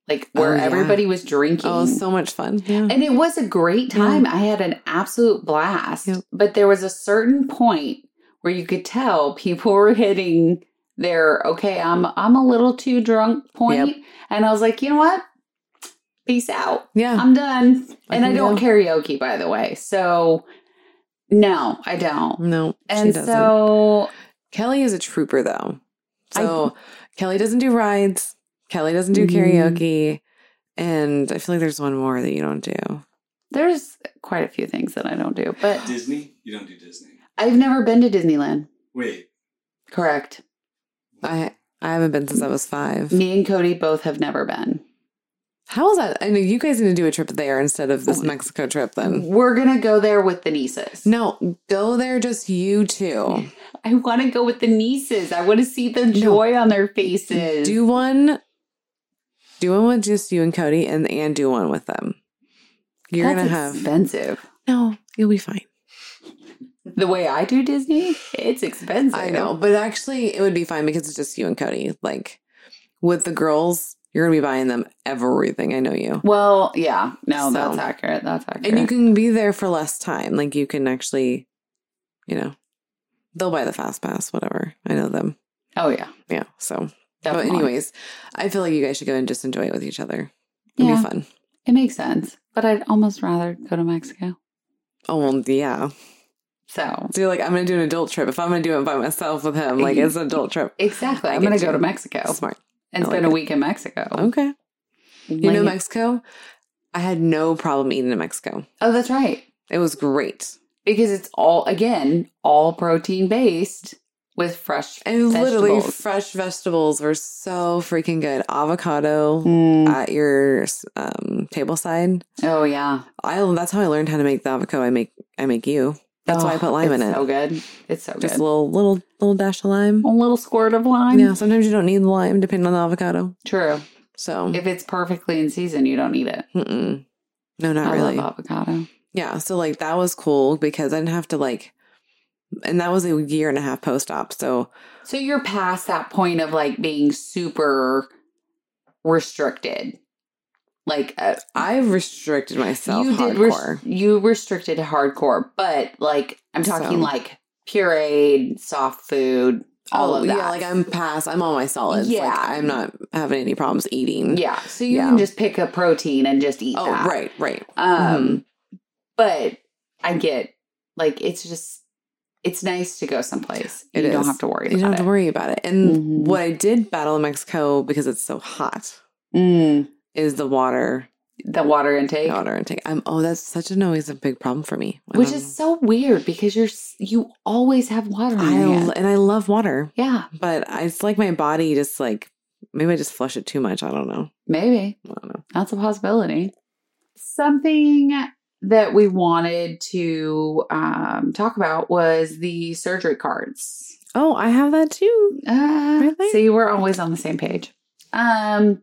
like where Oh, yeah. everybody was drinking. Oh, so much fun. Yeah. And it was a great time. Yeah. I had an absolute blast. Yep. But there was a certain point where you could tell people were hitting their, okay, I'm I'm a little too drunk point. Yep. And I was like, you know what? Peace out. Yeah. I'm done. I and I don't go. karaoke, by the way. So, no, I don't. No, and she doesn't. So, Kelly is a trooper, though. So, I, Kelly doesn't do rides. Kelly doesn't do karaoke. Mm. And I feel like there's one more that you don't do. There's quite a few things that I don't do. But Disney? You don't do Disney. I've never been to Disneyland. Wait. Correct. I I haven't been since I was five. Me and Cody both have never been. How is that? I mean, you guys need to do a trip there instead of this Mexico trip then. We're going to go there with the nieces. No, go there just you two. I want to go with the nieces. I want to see the joy no. on their faces. Do one, do one with just you and Cody and, and do one with them. You're going to have... expensive. No, you'll be fine. The way I do Disney, it's expensive. I know, but actually it would be fine because it's just you and Cody. Like with the girls, you're going to be buying them everything. I know you. Well, yeah. No, so, that's accurate. That's accurate. And you can be there for less time. Like you can actually, you know, they'll buy the fast pass, whatever. I know them. Oh, yeah. Yeah. So, Definitely. But anyways, I feel like you guys should go and just enjoy it with each other. It'll yeah, be fun. It makes sense. But I'd almost rather go to Mexico. Oh, well, yeah. So, so you're like, I'm going to do an adult trip. If I'm going to do it by myself with him, like it's an adult trip. Exactly. I'm going to go to Mexico. Smart. And like spend it. a week in Mexico. Okay. You like, know, Mexico, I had no problem eating in Mexico. Oh, that's right. It was great. Because it's all, again, all protein based with fresh and vegetables. Literally, fresh vegetables were so freaking good. Avocado mm. at your um, table side. Oh, yeah. I That's how I learned how to make the avocado I make I make you. That's oh, why I put lime in it. It's so good. It's so good. Just a little, little, little dash of lime. A little squirt of lime. Yeah, sometimes you don't need the lime, depending on the avocado. True. So if it's perfectly in season, you don't need it. Mm-mm. No, not I really. love avocado. Yeah, so like that was cool because I didn't have to like, and that was a year and a half post-op. So, so you're past that point of like being super restricted. Like uh, I've restricted myself you hardcore. Did res- you restricted hardcore, but like I'm talking so. like pureed, soft food, all oh, of that. Yeah, like I'm past. I'm on my solids. Yeah, like, I'm not having any problems eating. Yeah, so you yeah. can just pick up protein and just eat oh, that. right, right. Um, mm-hmm. But I get like it's just it's nice to go someplace. It you is. don't have to worry. about You don't it. have to worry about it. And mm-hmm. what I did battle in Mexico because it's so hot. Mm. Is the water. The water intake? Water intake. I'm, oh, that's such a always a big problem for me. Which is know. so weird because you're you always have water in I, your hand. And I love water. Yeah. But I, it's like my body just like, maybe I just flush it too much. I don't know. Maybe. I don't know. That's a possibility. Something that we wanted to um, talk about was the surgery cards. Oh, I have that too. Uh, really? See, we're always on the same page. Um...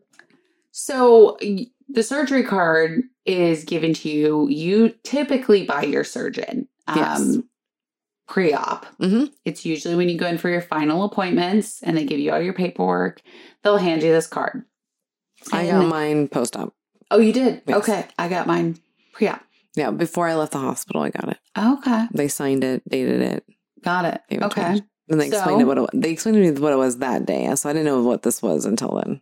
So the surgery card is given to you. You typically by your surgeon um, yes. pre-op. Mm-hmm. It's usually when you go in for your final appointments and they give you all your paperwork. They'll hand you this card. I and, got mine post-op. Oh, you did? Yes. Okay. I got mine pre-op. Yeah, before I left the hospital, I got it. Okay. They signed it, dated it. Got it. it okay. And they explained so, it what it was. They explained to me what it was that day, so I didn't know what this was until then.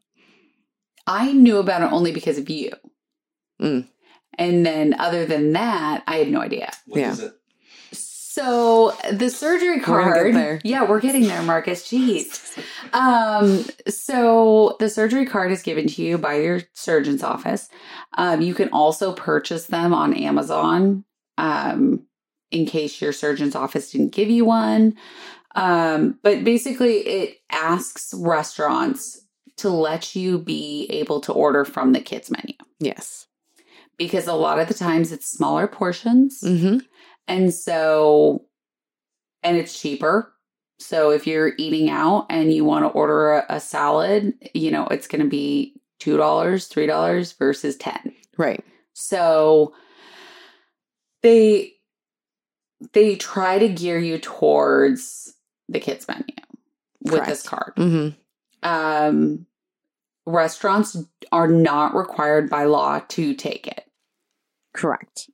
I knew about it only because of you. Mm. And then other than that, I had no idea. What yeah. is it? So the surgery card. We're there. Yeah, we're getting there, Marcus. Jeez. Um, so the surgery card is given to you by your surgeon's office. Um, you can also purchase them on Amazon um, in case your surgeon's office didn't give you one. Um, but basically, it asks restaurants to let you be able to order from the kids menu. Yes. Because a lot of the times it's smaller portions. Mm-hmm. And so, and it's cheaper. So if you're eating out and you want to order a, a salad, you know, it's going to be two dollars, three dollars versus ten dollars. Right. So they, they try to gear you towards the kids menu with Correct. this card. Mm-hmm. Um, restaurants are not required by law to take it. Correct.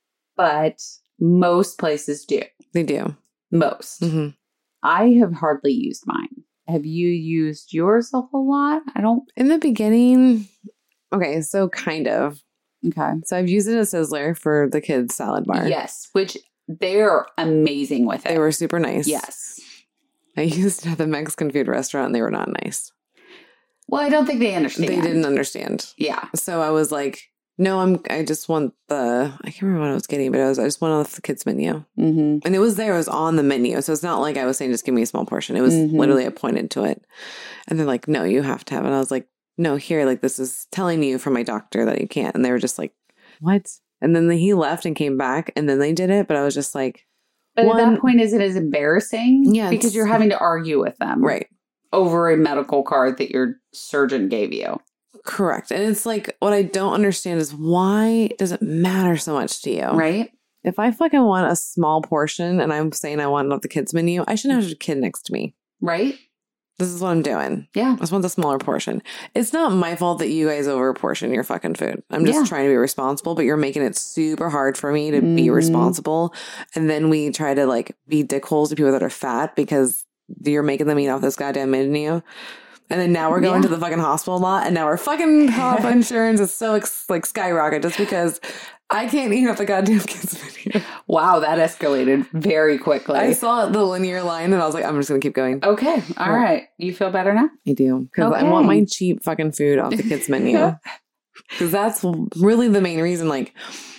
But most places do. They do. Most. Mm-hmm. I have hardly used mine. Have you used yours a whole lot? I don't. In the beginning, okay, so kind of. Okay. So I've used it as Sizzler for the kids' salad bar. Yes, which they're amazing with it. They were super nice. Yes. I used it at the Mexican food restaurant and they were not nice. Well, I don't think they understand. They didn't understand. Yeah. So I was like, no, I'm, I just want the, I can't remember what I was getting, but I was, I just went off the kids menu. Mm-hmm. And it was there, it was on the menu. So it's not like I was saying, just give me a small portion. It was Mm-hmm. literally, I pointed to it. And they're like, no, you have to have it. And I was like, no, here, like this is telling you from my doctor that you can't. And they were just like, what? And then he left and came back and then they did it. But I was just like, But one, at that point, is it as embarrassing? Yeah, Because it's- you're having to argue with them. right. Over a medical card that your surgeon gave you. Correct. And it's like, what I don't understand is why does it matter so much to you? Right? If I fucking want a small portion and I'm saying I want it off the kids menu, I shouldn't have a kid next to me. Right? This is what I'm doing. Yeah. I just want the smaller portion. It's not my fault that you guys over portion your fucking food. I'm just Yeah. trying to be responsible, but you're making it super hard for me to Mhm. be responsible. And then we try to like be dickholes to people that are fat because you're making them eat off this goddamn menu. And then now we're going Yeah. to the fucking hospital lot and now our fucking health insurance is so ex- like skyrocket just because I can't eat off the goddamn kids menu. Wow, that escalated very quickly. I saw the linear line and I was like, I'm just going to keep going. Okay. All Yeah. right. You feel better now? I do. Because I Okay. want my cheap fucking food off the kids' menu. Because that's really the main reason. Like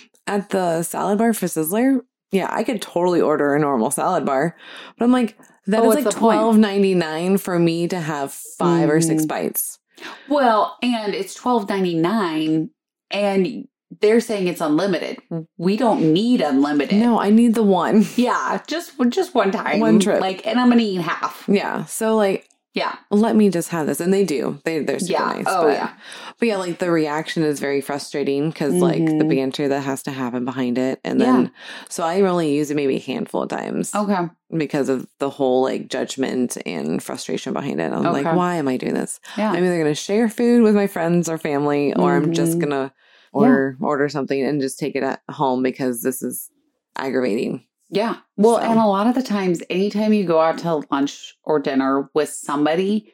at the salad bar for Sizzler, yeah, I could totally order a normal salad bar. But I'm like, that But is what's like the point? twelve ninety-nine for me to have five or six Mm. bites. Well, and it's twelve ninety-nine and they're saying it's unlimited. We don't need unlimited. No, I need the one. Yeah, just just one time. One trip. Like, and I'm going to eat half. Yeah. So like, Yeah. let me just have this. And they do. They, they're super Yeah. nice. Oh, but, yeah. But yeah, like the reaction is very frustrating because like the Mhm. banter that has to happen behind it. And then, Yeah. so I only use it maybe a handful of times Okay. because of the whole like judgment and frustration behind it. I'm Okay. like, why am I doing this? Yeah. I'm either going to share food with my friends or family or I'm just Mhm. going to order, order something and just take it at home because this is aggravating. Yeah. Well, So- and a lot of the times, anytime you go out to lunch or dinner with somebody,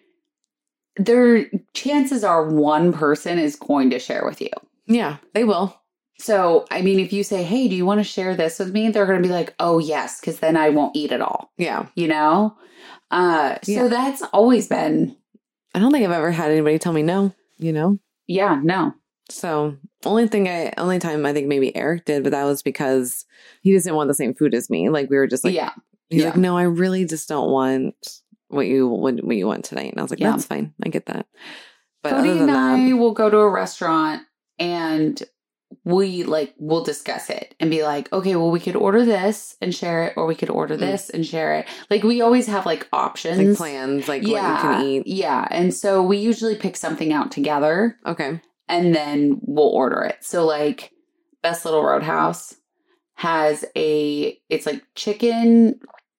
their chances are one person is going to share with you. Yeah, they will. So, I mean, if you say, hey, do you want to share this with me? They're going to be like, oh, yes, because then I won't eat it all, Yeah. you know? Uh, so Yeah. that's always been, I don't think I've ever had anybody tell me no, you know? yeah, no. So only thing I, only time I think maybe Eric did, but that was because he just didn't want the same food as me. Like we were just like, yeah. he's yeah. like, no, I really just don't want what you what, what you want tonight. And I was like, Yeah. that's fine. I get that. But Cody other than and I that, will go to a restaurant and we like we'll discuss it and be like, okay, well, we could order this and share it, or we could order Mm. this and share it. Like we always have like options, like plans, like yeah, what you can eat. yeah. And so we usually pick something out together Okay. and then we'll order it. So like Best Little Roadhouse has a it's like chicken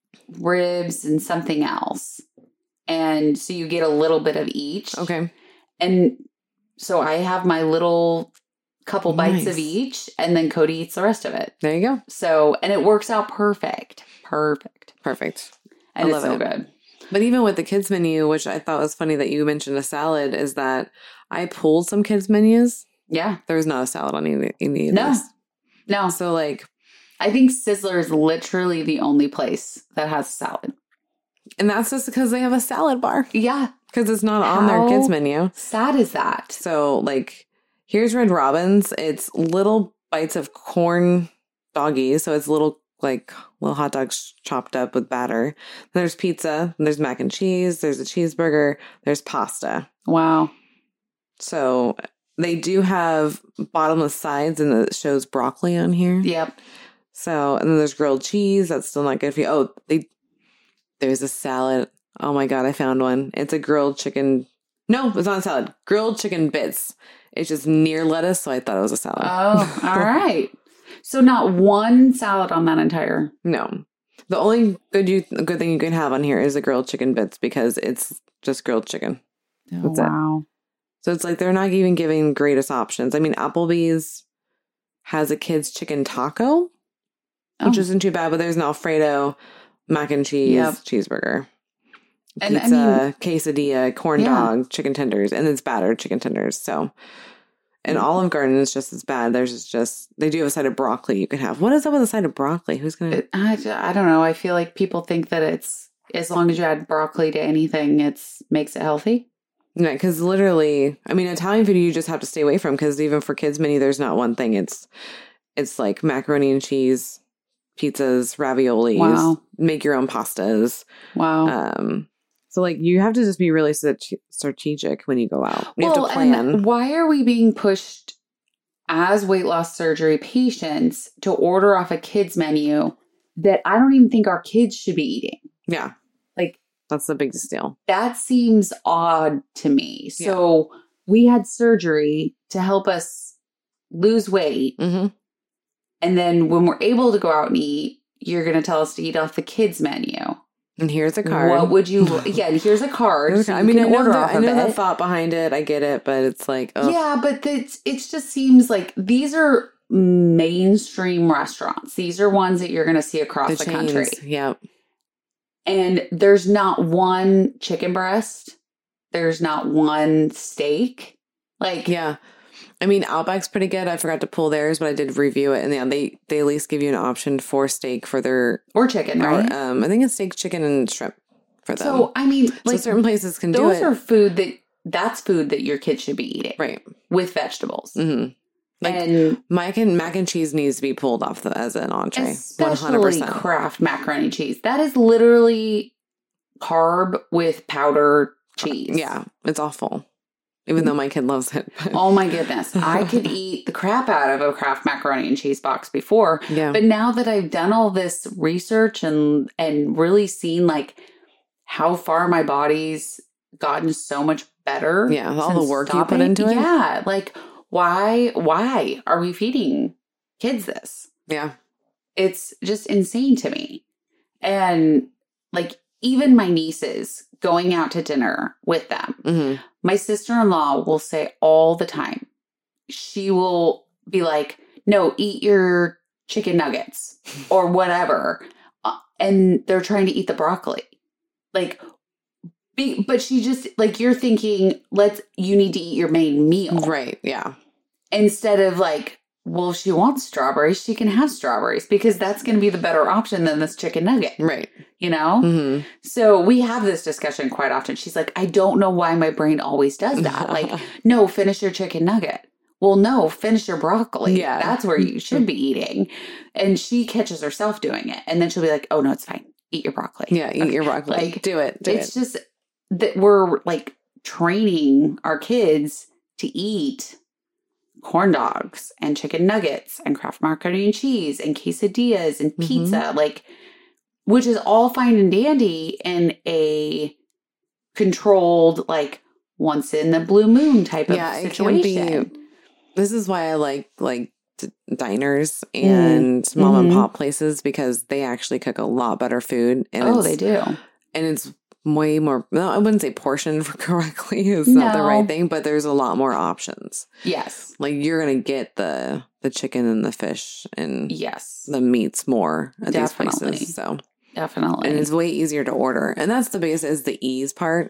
ribs and something else. And so you get a little bit of each. Okay. And so I have my little couple bites Nice. of each, and then Cody eats the rest of it. There you go. So, and it works out perfect. Perfect. Perfect. And I it's love so it. good. But even with the kids menu, which I thought was funny that you mentioned a salad, is that I pulled some kids menus. Yeah. There was not a salad on any, any of No. this. No. So like, I think Sizzler is literally the only place that has salad. and that's just because they have a salad bar Yeah. because it's not on their How kids menu. sad is that? So like, here's Red Robin's. It's little bites of corn doggies. So it's little like little hot dogs chopped up with batter. And there's pizza. And there's mac and cheese. There's a cheeseburger. There's pasta. Wow. So they do have bottomless sides, and it shows broccoli on here. Yep. So, and then there's grilled cheese. That's still not good for you. Oh, they there's a salad. Oh my God, I found one. It's a grilled chicken. No, it's not a salad. Grilled chicken bits. It's just near lettuce, so I thought it was a salad. Oh, all right. So not one salad on that entire. No. The only good you good thing you can have on here is the grilled chicken bits because it's just grilled chicken. Oh, That's it. wow. So it's like they're not even giving greatest options. I mean, Applebee's has a kid's chicken taco, which Oh. isn't too bad, but there's an Alfredo mac and cheese Yep. cheeseburger. And, I Pizza, mean- quesadilla, corn Yeah. dog, chicken tenders, and it's battered chicken tenders. So, and Olive Garden is just as bad. There's just, they do have a side of broccoli you can have. What is up with a side of broccoli? Who's going to? It, I, I don't know. I feel like people think that it's, as long as you add broccoli to anything, it's makes it healthy. Yeah, because literally, I mean, Italian food you just have to stay away from because even for kids menu, there's not one thing. It's, it's like macaroni and cheese, pizzas, raviolis, Wow. make your own pastas. Wow. Um, so like you have to just be really strate- strategic when you go out. You well, have to plan. and why are we being pushed as weight loss surgery patients to order off a kids menu that I don't even think our kids should be eating? Yeah, Like, that's the biggest deal. that seems odd to me. So we had surgery to help us lose weight. Mm-hmm. And then when we're able to go out and eat, you're going to tell us to eat off the kids menu. And here's a card. What would you, yeah, and here's a card. Here's a so card. I you mean, I can know, order the, off I of know the it. thought behind it. I get it, but it's like, oh, Yeah, but it's, it just seems like these are mainstream restaurants. These are ones that you're going to see across the, the country. chains. Yep. And there's not one chicken breast. There's not one steak. Like, Yeah. I mean, Outback's pretty good. I forgot to pull theirs, but I did review it. And yeah, they, they at least give you an option for steak for their, or chicken, right? or, um, I think it's steak, chicken, and shrimp for them. So, I mean, like, so certain places can do those it. are food that, that's food that your kids should be eating. Right. With vegetables. Mm-hmm. Like, and mac and, mac and cheese needs to be pulled off the, as an entree. especially one hundred percent. Kraft macaroni and cheese. That is literally carb with powder cheese. Yeah. It's awful. Even though my kid loves it. But. Oh my goodness. I could eat the crap out of a Kraft macaroni and cheese box before. Yeah. But now that I've done all this research and and really seen like how far my body's gotten so much better. Yeah, all the since work you put stopping, into it. Yeah. Like why why are we feeding kids this? Yeah. It's just insane to me. And like even my nieces going out to dinner with them. Mm-hmm. My sister-in-law will say all the time, she will be like, no, eat your chicken nuggets or whatever. Uh, and they're trying to eat the broccoli. Like, be, but she just, like, you're thinking, let's, you need to eat your main meal. Right. Yeah. Instead of like, well, if she wants strawberries, she can have strawberries because that's going to be the better option than this chicken nugget. Right. You know? Mm-hmm. So we have this discussion quite often. She's like, I don't know why my brain always does that. Like, no, finish your chicken nugget. Well, no, finish your broccoli. Yeah. That's where you should be eating. And she catches herself doing it. And then she'll be like, oh, no, it's fine. Eat your broccoli. Yeah. Eat your broccoli. Like, do it. Do it's it. just that we're like training our kids to eat corn dogs and chicken nuggets and Kraft macaroni and cheese and quesadillas and pizza, Mm-hmm. like, which is all fine and dandy in a controlled, like, once in the blue moon type of Yeah, it can situation. be- This is why I like like d- diners and Mm. mom and Mhm. pop places because they actually cook a lot better food. And Oh, it's, they do. And it's way more, no, I wouldn't say portioned correctly. It's not the No. right thing, but there's a lot more options. Yes. Like you're going to get the the chicken and the fish and Yes. the meats more at Definitely. these places. So, Definitely. and it's way easier to order. And that's the biggest, is the ease part.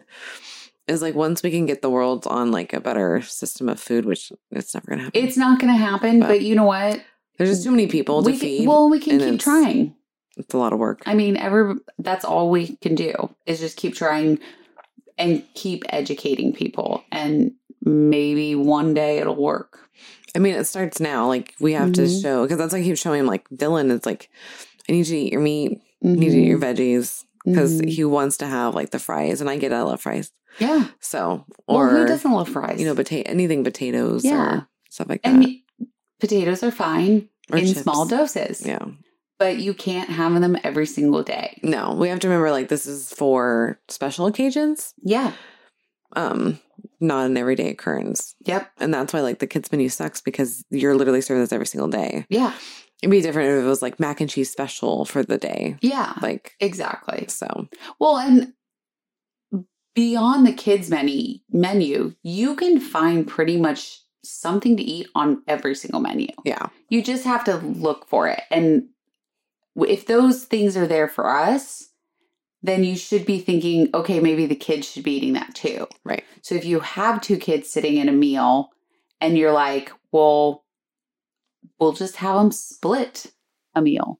Is like once we can get the world on like a better system of food, which it's never going to happen. it's not going to happen, But but you know what? There's just too many people to We feed. can, well, we can and keep it's- trying. It's a lot of work. I mean, every that's all we can do is just keep trying and keep educating people. And maybe one day it'll work. I mean, it starts now. Like we have to Mhm. show, because that's like I keep showing him. Like Dylan is like, I need you to eat your meat. I need you to eat your veggies because Mhm. he wants to have like the fries, and I get it, I love fries. Yeah. So or Well, who doesn't love fries? you know, potato, anything potatoes, Yeah. or stuff like that, and potatoes are fine or in chips. small doses. Yeah. But you can't have them every single day. No, we have to remember like this is for special occasions, Yeah. um, not an everyday occurrence. Yep. And that's why like the kids menu sucks because you're literally serving this every single day. Yeah. It'd be different if it was like mac and cheese special for the day. Yeah. Like, Exactly. so. Well, and beyond the kids menu, menu, you can find pretty much something to eat on every single menu. Yeah. You just have to look for it. And if those things are there for us, then you should be thinking, okay, maybe the kids should be eating that too. Right. So if you have two kids sitting in a meal and you're like, well, we'll just have them split a meal.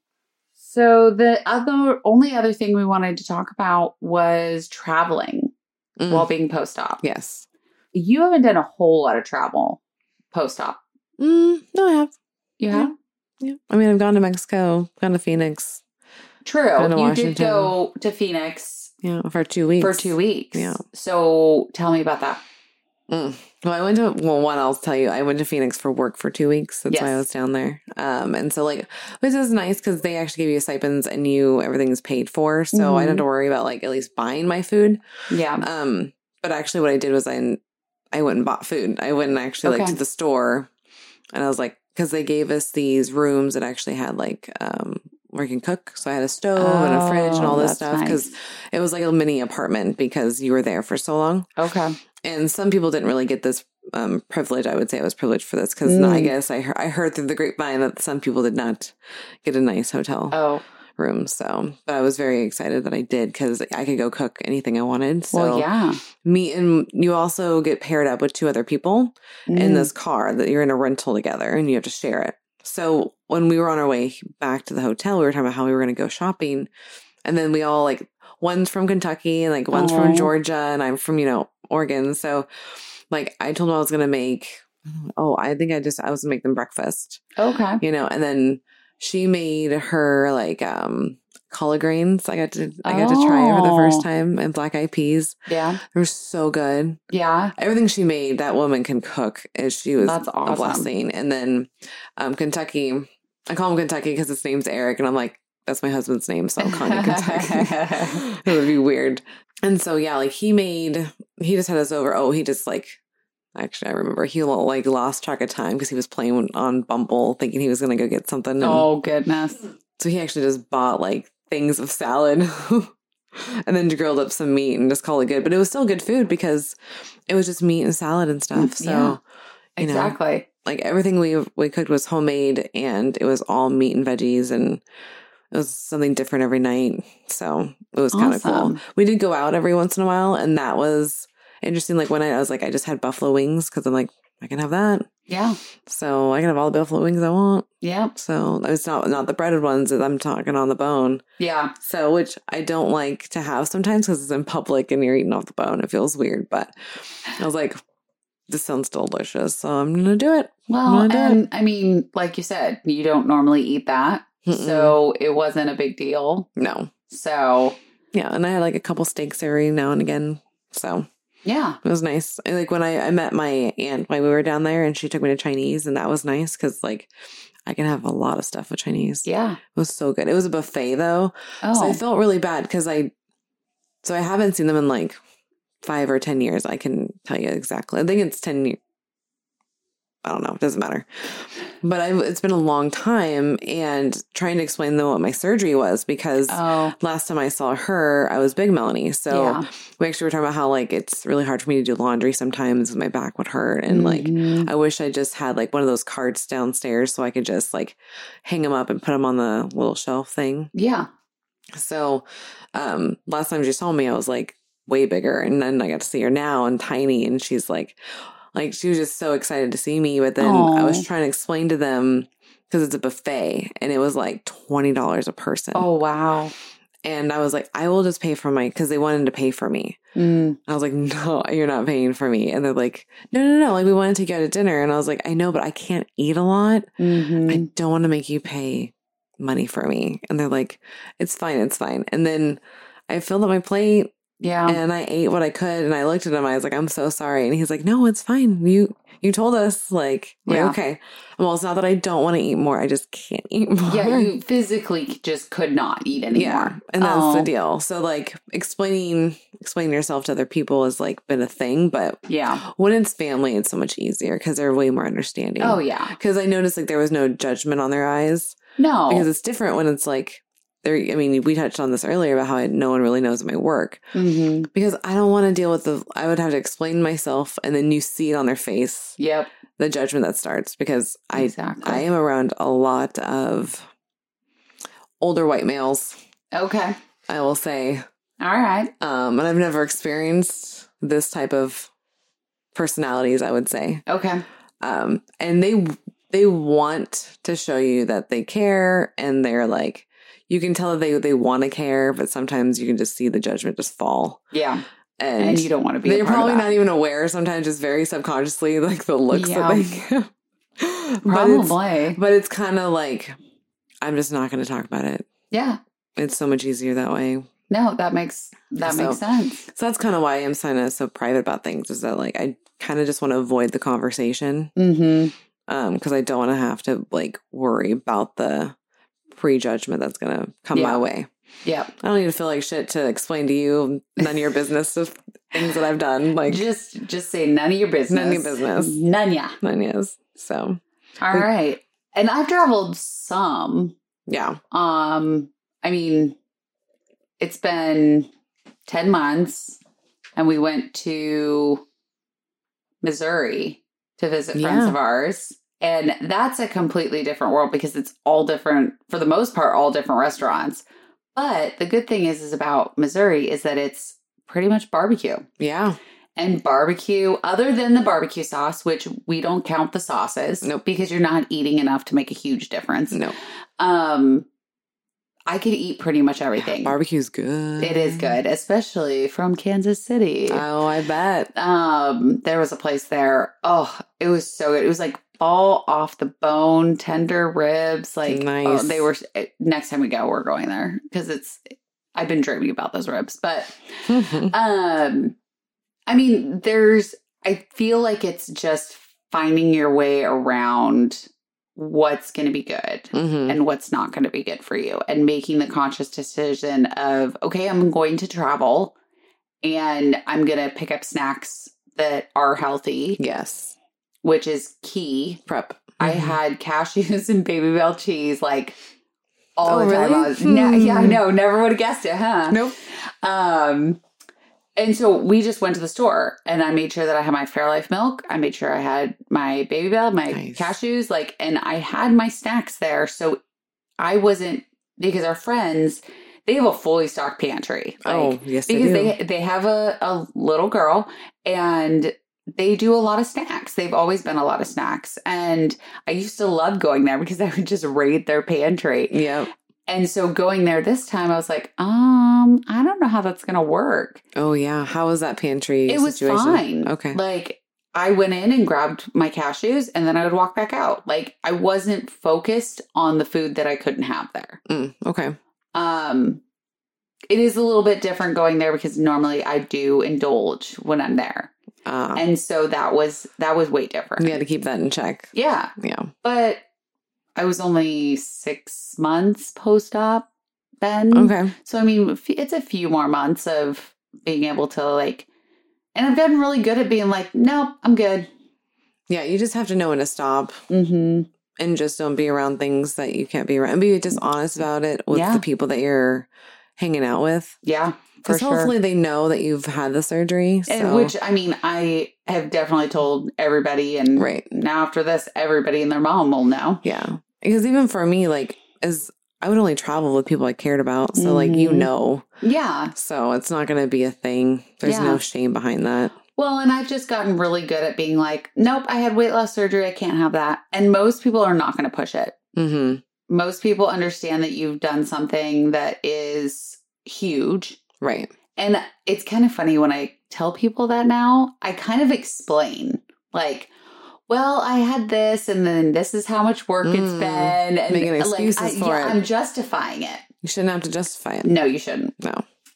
So the other only other thing we wanted to talk about was traveling Mm. while being post-op. Yes. You haven't done a whole lot of travel post-op. Mm, no, I have. You have? Yeah. I mean, I've gone to Mexico, gone to Phoenix. True. Gone to You Washington. did go to Phoenix Yeah, for two weeks. for two weeks. Yeah. So tell me about that. Mm. Well, I went to, well, one, I'll tell you, I went to Phoenix for work for two weeks. That's Yes. why I was down there. Um, and so, like, which is nice because they actually give you stipends and you, everything's paid for. So Mhm. I don't have to worry about, like, at least buying my food. Yeah. Um, but actually, what I did was I, I went and bought food. I went and actually, like, Okay. to the store and I was like, because they gave us these rooms that actually had, like, um, where you can cook. So I had a stove and a fridge and all this Oh, that's stuff because nice. it was like a mini apartment because you were there for so long. Okay. And some people didn't really get this um, privilege. I would say I was privileged for this because Mm. I guess I, he- I heard through the grapevine that some people did not get a nice hotel Oh, room. So, but I was very excited that I did because I could go cook anything I wanted. So, well, yeah. me and you also get paired up with two other people in Mm. this car that you're in a rental together and you have to share it. So when we were on our way back to the hotel, we were talking about how we were going to go shopping. And then we all like, one's from Kentucky and like one's Aw. from Georgia and I'm from, you know, Oregon. So like I told them I was going to make, oh, I think I just, I was going to make them breakfast, Okay. you know, and then she made her like, um, collard greens. I got to, I got to try it for the Oh. first time and black eyed peas. Yeah. They were so good. Yeah. Everything she made, that woman can cook. And she was That's awesome. a blessing. And then um, Kentucky, I call him Kentucky because his name's Eric. And I'm like, that's my husband's name. So I'm calling it Kentucky. It would be weird. And so, yeah, like he made, he just had us over. Oh, he just like, actually, I remember he like lost track of time because he was playing on Bumble thinking he was going to go get something. And Oh, goodness. so he actually just bought like things of salad and then grilled up some meat and just called it good. But it was still good food because it was just meat and salad and stuff. So, Yeah, you know, exactly. like everything we we cooked was homemade and it was all meat and veggies and it was something different every night. So it was kind of Awesome. cool. We did go out every once in a while and that was interesting. Like one night I was like, I just had buffalo wings because I'm like, I can have that. Yeah. So I can have all the buffalo wings I want. Yeah. So it's not not the breaded ones that I'm talking on the bone. Yeah. So, which I don't like to have sometimes because it's in public and you're eating off the bone. It feels weird, but I was like, this sounds delicious. So I'm going to do it. Well, I'm gonna do and I mean, like you said, you don't normally eat that. Mm-mm. So it wasn't a big deal. No. So, Yeah. And I had like a couple steaks every now and again. So yeah. it was nice. And like when I, I met my aunt while we were down there and she took me to Chinese and that was nice because like I can have a lot of stuff with Chinese. Yeah. It was so good. It was a buffet though. Oh. So I felt really bad because I, so I haven't seen them in like five or ten years. I can tell you exactly. I think it's ten years. I don't know. It doesn't matter. But I, it's been a long time and trying to explain to them what my surgery was because oh. last time I saw her, I was big Melanie. So Yeah. we actually were talking about how like it's really hard for me to do laundry sometimes. My back would hurt. And like, Mhm. I wish I just had like one of those carts downstairs so I could just like hang them up and put them on the little shelf thing. Yeah. So um, last time she saw me, I was like way bigger. And then I got to see her now and tiny. And she's like, like she was just so excited to see me. But then Aw. I was trying to explain to them because it's a buffet and it was like twenty dollars a person. Oh, wow. And I was like, I will just pay for my, because they wanted to pay for me. Mm. I was like, no, you're not paying for me. And they're like, no, no, no. Like we want to take you out to dinner. And I was like, I know, but I can't eat a lot. Mhm. I don't want to make you pay money for me. And they're like, it's fine. It's fine. And then I filled up my plate Yeah. and I ate what I could. And I looked at him. I was like, I'm so sorry. And he's like, no, it's fine. You, you told us like, we're Yeah. okay. Well, it's not that I don't want to eat more. I just can't eat more. Yeah, you physically just could not eat anymore. Yeah, and that's Oh. the deal. So like explaining explaining yourself to other people has like been a thing, but Yeah. when it's family, it's so much easier because they're way more understanding. Oh, yeah. Because I noticed like there was no judgment on their eyes No. because it's different when it's like there, I mean, we touched on this earlier about how I, no one really knows my work Mm-hmm. because I don't want to deal with the, I would have to explain myself and then you see it on their face. Yep. The judgment that starts because I, Exactly. I am around a lot of older white males. Okay. I will say. All right. Um, and I've never experienced this type of personalities, I would say. Okay. Um, and they they want to show you that they care, and they're like, you can tell that they, they want to care, but sometimes you can just see the judgment just fall. Yeah. And, and you don't want to be They're a part probably of that. not even aware, sometimes just very subconsciously, like the looks Yeah. that they give. but Probably. It's, but it's kind of like, I'm just not going to talk about it. Yeah. It's so much easier that way. No, that makes that So- makes sense. So that's kind of why I am kind of so private about things, is that like I kind of just want to avoid the conversation Mm-hmm. um because I don't want to have to like worry about the prejudgment that's going to come Yeah. my way. Yep. I don't need to feel like shit to explain to you none of your business of things that I've done. Like Just just say none of your business. None of your business. None ya. none is. So All We- right. And I've traveled some. yeah. Um, I mean, it's been ten months and we went to Missouri to visit friends Yeah. of ours. And that's a completely different world because it's all different, for the most part, all different restaurants. But the good thing is, is about Missouri is that it's pretty much barbecue. Yeah. And barbecue, other than the barbecue sauce, which we don't count the sauces Nope. because you're not eating enough to make a huge difference. No. Um, I could eat pretty much everything. Barbecue's good. It is good, especially from Kansas City. Oh, I bet. Um, there was a place there. Oh, it was so good. It was like ball off the bone, tender ribs. Like, Nice. oh, they were. Next time we go, we're going there because it's. I've been dreaming about those ribs, but um, I mean, there's. I feel like it's just finding your way around what's going to be good Mhm. and what's not going to be good for you, and making the conscious decision of, okay, I'm going to travel and I'm going to pick up snacks that are healthy, Yes. which is key. Prep. I Mhm. had cashews and Baby Bell cheese like all Oh, the time. really? I was, ne- yeah, I Hmm. know. Never would have guessed it, huh? Nope. Um, and so we just went to the store and I made sure that I had my Fairlife milk. I made sure I had my Baby Bell, my Nice. cashews, like, and I had my snacks there. So I wasn't, because our friends, they have a fully stocked pantry. Like, Oh, yes, because they do. they they have a, a little girl and they do a lot of snacks. They've always been a lot of snacks. And I used to love going there because I would just raid their pantry. Yep. And so going there this time, I was like, um, I don't know how that's going to work. Oh, yeah. How was that pantry It was situation? fine. Okay. Like, I went in and grabbed my cashews and then I would walk back out. Like, I wasn't focused on the food that I couldn't have there. Mm, okay. Um, it is a little bit different going there because normally I do indulge when I'm there. Uh, And so that was, that was way different. you had to keep that in check. Yeah. Yeah. But I was only six months post-op then. Okay. So, I mean, it's a few more months of being able to, like, and I've gotten really good at being like, nope, I'm good. Yeah. You just have to know when to stop Mm-hmm. and just don't be around things that you can't be around. And be just honest about it with Yeah. the people that you're hanging out with. Yeah, for Because sure. hopefully they know that you've had the surgery. And So, which, I mean, I have definitely told everybody. And right. now after this, everybody and their mom will know. Yeah. Because even for me, like, as I would only travel with people I cared about. So, like, you Mhm. know. Yeah. So it's not going to be a thing. There's Yeah. no shame behind that. Well, and I've just gotten really good at being like, nope, I had weight loss surgery. I can't have that. And most people are not going to push it. Mm-hmm. Most people understand that you've done something that is huge. Right. And it's kind of funny when I tell people that now, I kind of explain, like, well, I had this and then this is how much work it's Mm. been. And Making like, excuses I, for yeah, it. I'm justifying it. You shouldn't have to justify it. No, you shouldn't. No.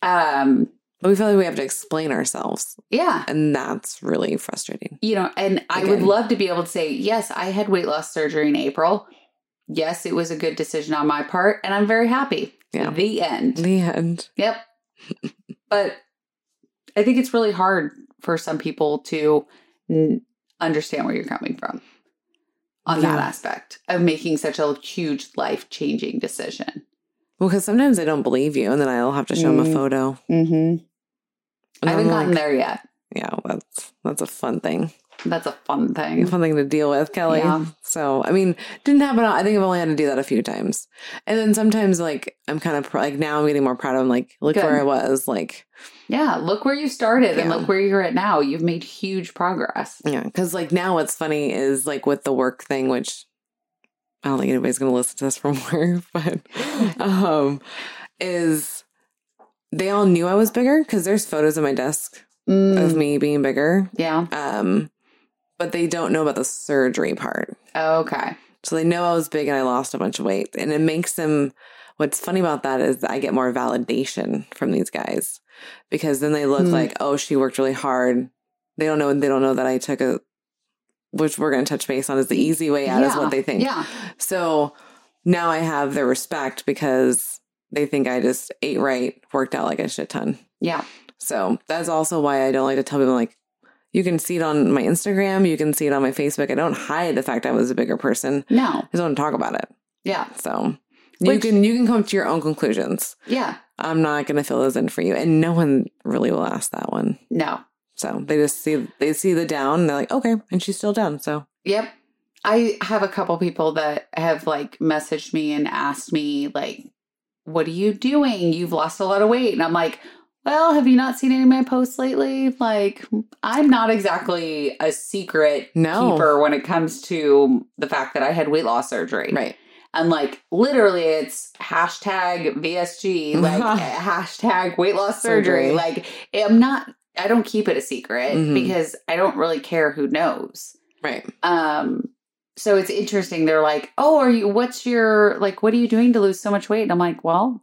Um, But we feel like we have to explain ourselves. yeah. And that's really frustrating. You know, and I Again. would love to be able to say, yes, I had weight loss surgery in April. Yes, it was a good decision on my part. And I'm very happy. Yeah. The end. The end. Yep. But I think it's really hard for some people to n- understand where you're coming from on that Yeah. aspect of making such a huge life changing decision. Well, because sometimes I don't believe you, and then I'll have to show mm. them a photo. Mm-hmm. I haven't gotten like, there yet. Yeah, that's that's a fun thing. That's a fun thing. A fun thing to deal with, Kelly. Yeah. So, I mean, didn't happen. I think I've only had to do that a few times. And then sometimes, like, I'm kind of, like, now I'm getting more proud of, like, look Good. where I was. Like, yeah, look where you started yeah. and look where you're at now. You've made huge progress. Yeah, because, like, now what's funny is, like, with the work thing, which I don't think anybody's going to listen to this from work, but, um, is they all knew I was bigger because there's photos on my desk mm. of me being bigger. Yeah. Um, but they don't know about the surgery part. Okay. So they know I was big and I lost a bunch of weight. And it makes them, what's funny about that is I get more validation from these guys because then they look mm. like, oh, she worked really hard. They don't know, they don't know that I took a, which we're going to touch base on is the easy way out yeah. is what they think. Yeah. So now I have their respect because they think I just ate right, worked out like a shit ton. Yeah. So that's also why I don't like to tell people, like, you can see it on my Instagram. You can see it on my Facebook. I don't hide the fact I was a bigger person. No. I just want to talk about it. Yeah. So Which, you can you can come to your own conclusions. Yeah. I'm not going to fill those in for you. And no one really will ask that one. No. So they just see, they see the down and they're like, okay. And she's still down. So. Yep. I have a couple people that have like messaged me and asked me like, what are you doing? You've lost a lot of weight. And I'm like, well, have you not seen any of my posts lately? Like, I'm not exactly a secret no. keeper when it comes to the fact that I had weight loss surgery. Right. And like, literally, it's hashtag V S G, like hashtag weight loss surgery. surgery. Like, I'm not, I don't keep it a secret mm-hmm. because I don't really care who knows. Right. Um. So it's interesting. They're like, oh, are you, what's your, like, what are you doing to lose so much weight? And I'm like, well,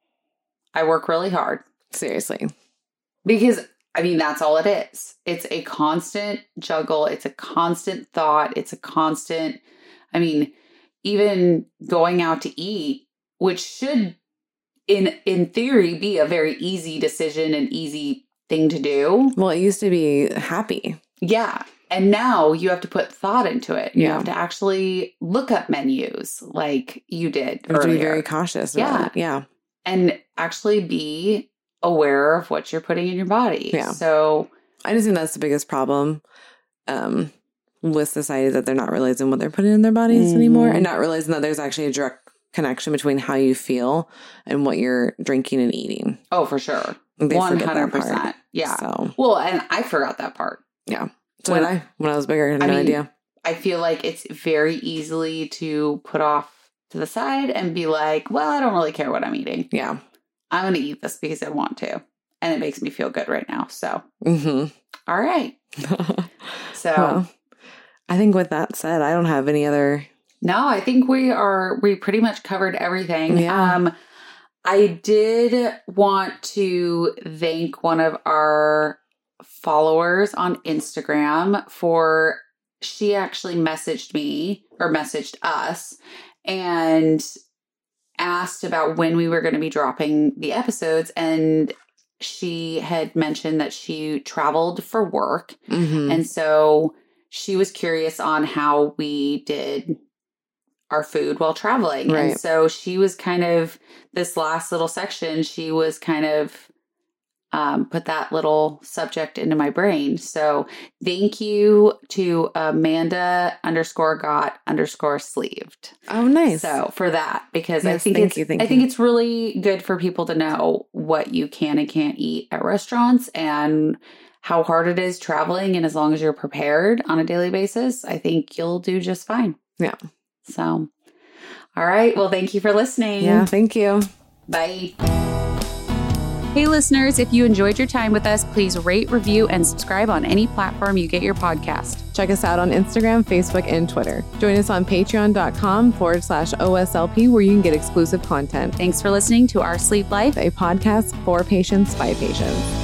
I work really hard. Seriously. Because, I mean, that's all it is. It's a constant juggle. It's a constant thought. It's a constant, I mean, even going out to eat, which should, in in theory, be a very easy decision and easy thing to do. Well, it used to be happy. Yeah. And now you have to put thought into it. You yeah. have to actually look up menus like you did You have earlier. to be very cautious yeah. about it. Yeah. And actually be aware of what you're putting in your body. Yeah. So I just think that's the biggest problem um, with society, that they're not realizing what they're putting in their bodies mm-hmm. anymore, and not realizing that there's actually a direct connection between how you feel and what you're drinking and eating. Oh, for sure. They one hundred percent. Yeah. So. Well, and I forgot that part. Yeah. So when, did I. When I was bigger, I had I no mean, idea. I feel like it's very easily to put off to the side and be like, well, I don't really care what I'm eating. Yeah. I'm going to eat this because I want to. And it makes me feel good right now. So, mm-hmm. all right. So, well, I think with that said, I don't have any other. No, I think we are, we pretty much covered everything. Yeah. Um, I did want to thank one of our followers on Instagram for, she actually messaged me or messaged us and asked about when we were going to be dropping the episodes, and she had mentioned that she traveled for work, mm-hmm. and so she was curious on how we did our food while traveling. Right. And so she was kind of, this last little section, she was kind of um, put that little subject into my brain. So thank you to Amanda underscore got underscore sleeved. Oh, nice. So for that, because yes, I think thank it's, you, thank I you. think it's really good for people to know what you can and can't eat at restaurants and how hard it is traveling. And as long as you're prepared on a daily basis, I think you'll do just fine. Yeah. So, all right. Well, thank you for listening. Yeah. Thank you. Bye. Hey, listeners, if you enjoyed your time with us, please rate, review, and subscribe on any platform you get your podcast. Check us out on Instagram, Facebook, and Twitter. Join us on patreon.com forward slash OSLP, where you can get exclusive content. Thanks for listening to Our Sleep Life, a podcast for patients by patients.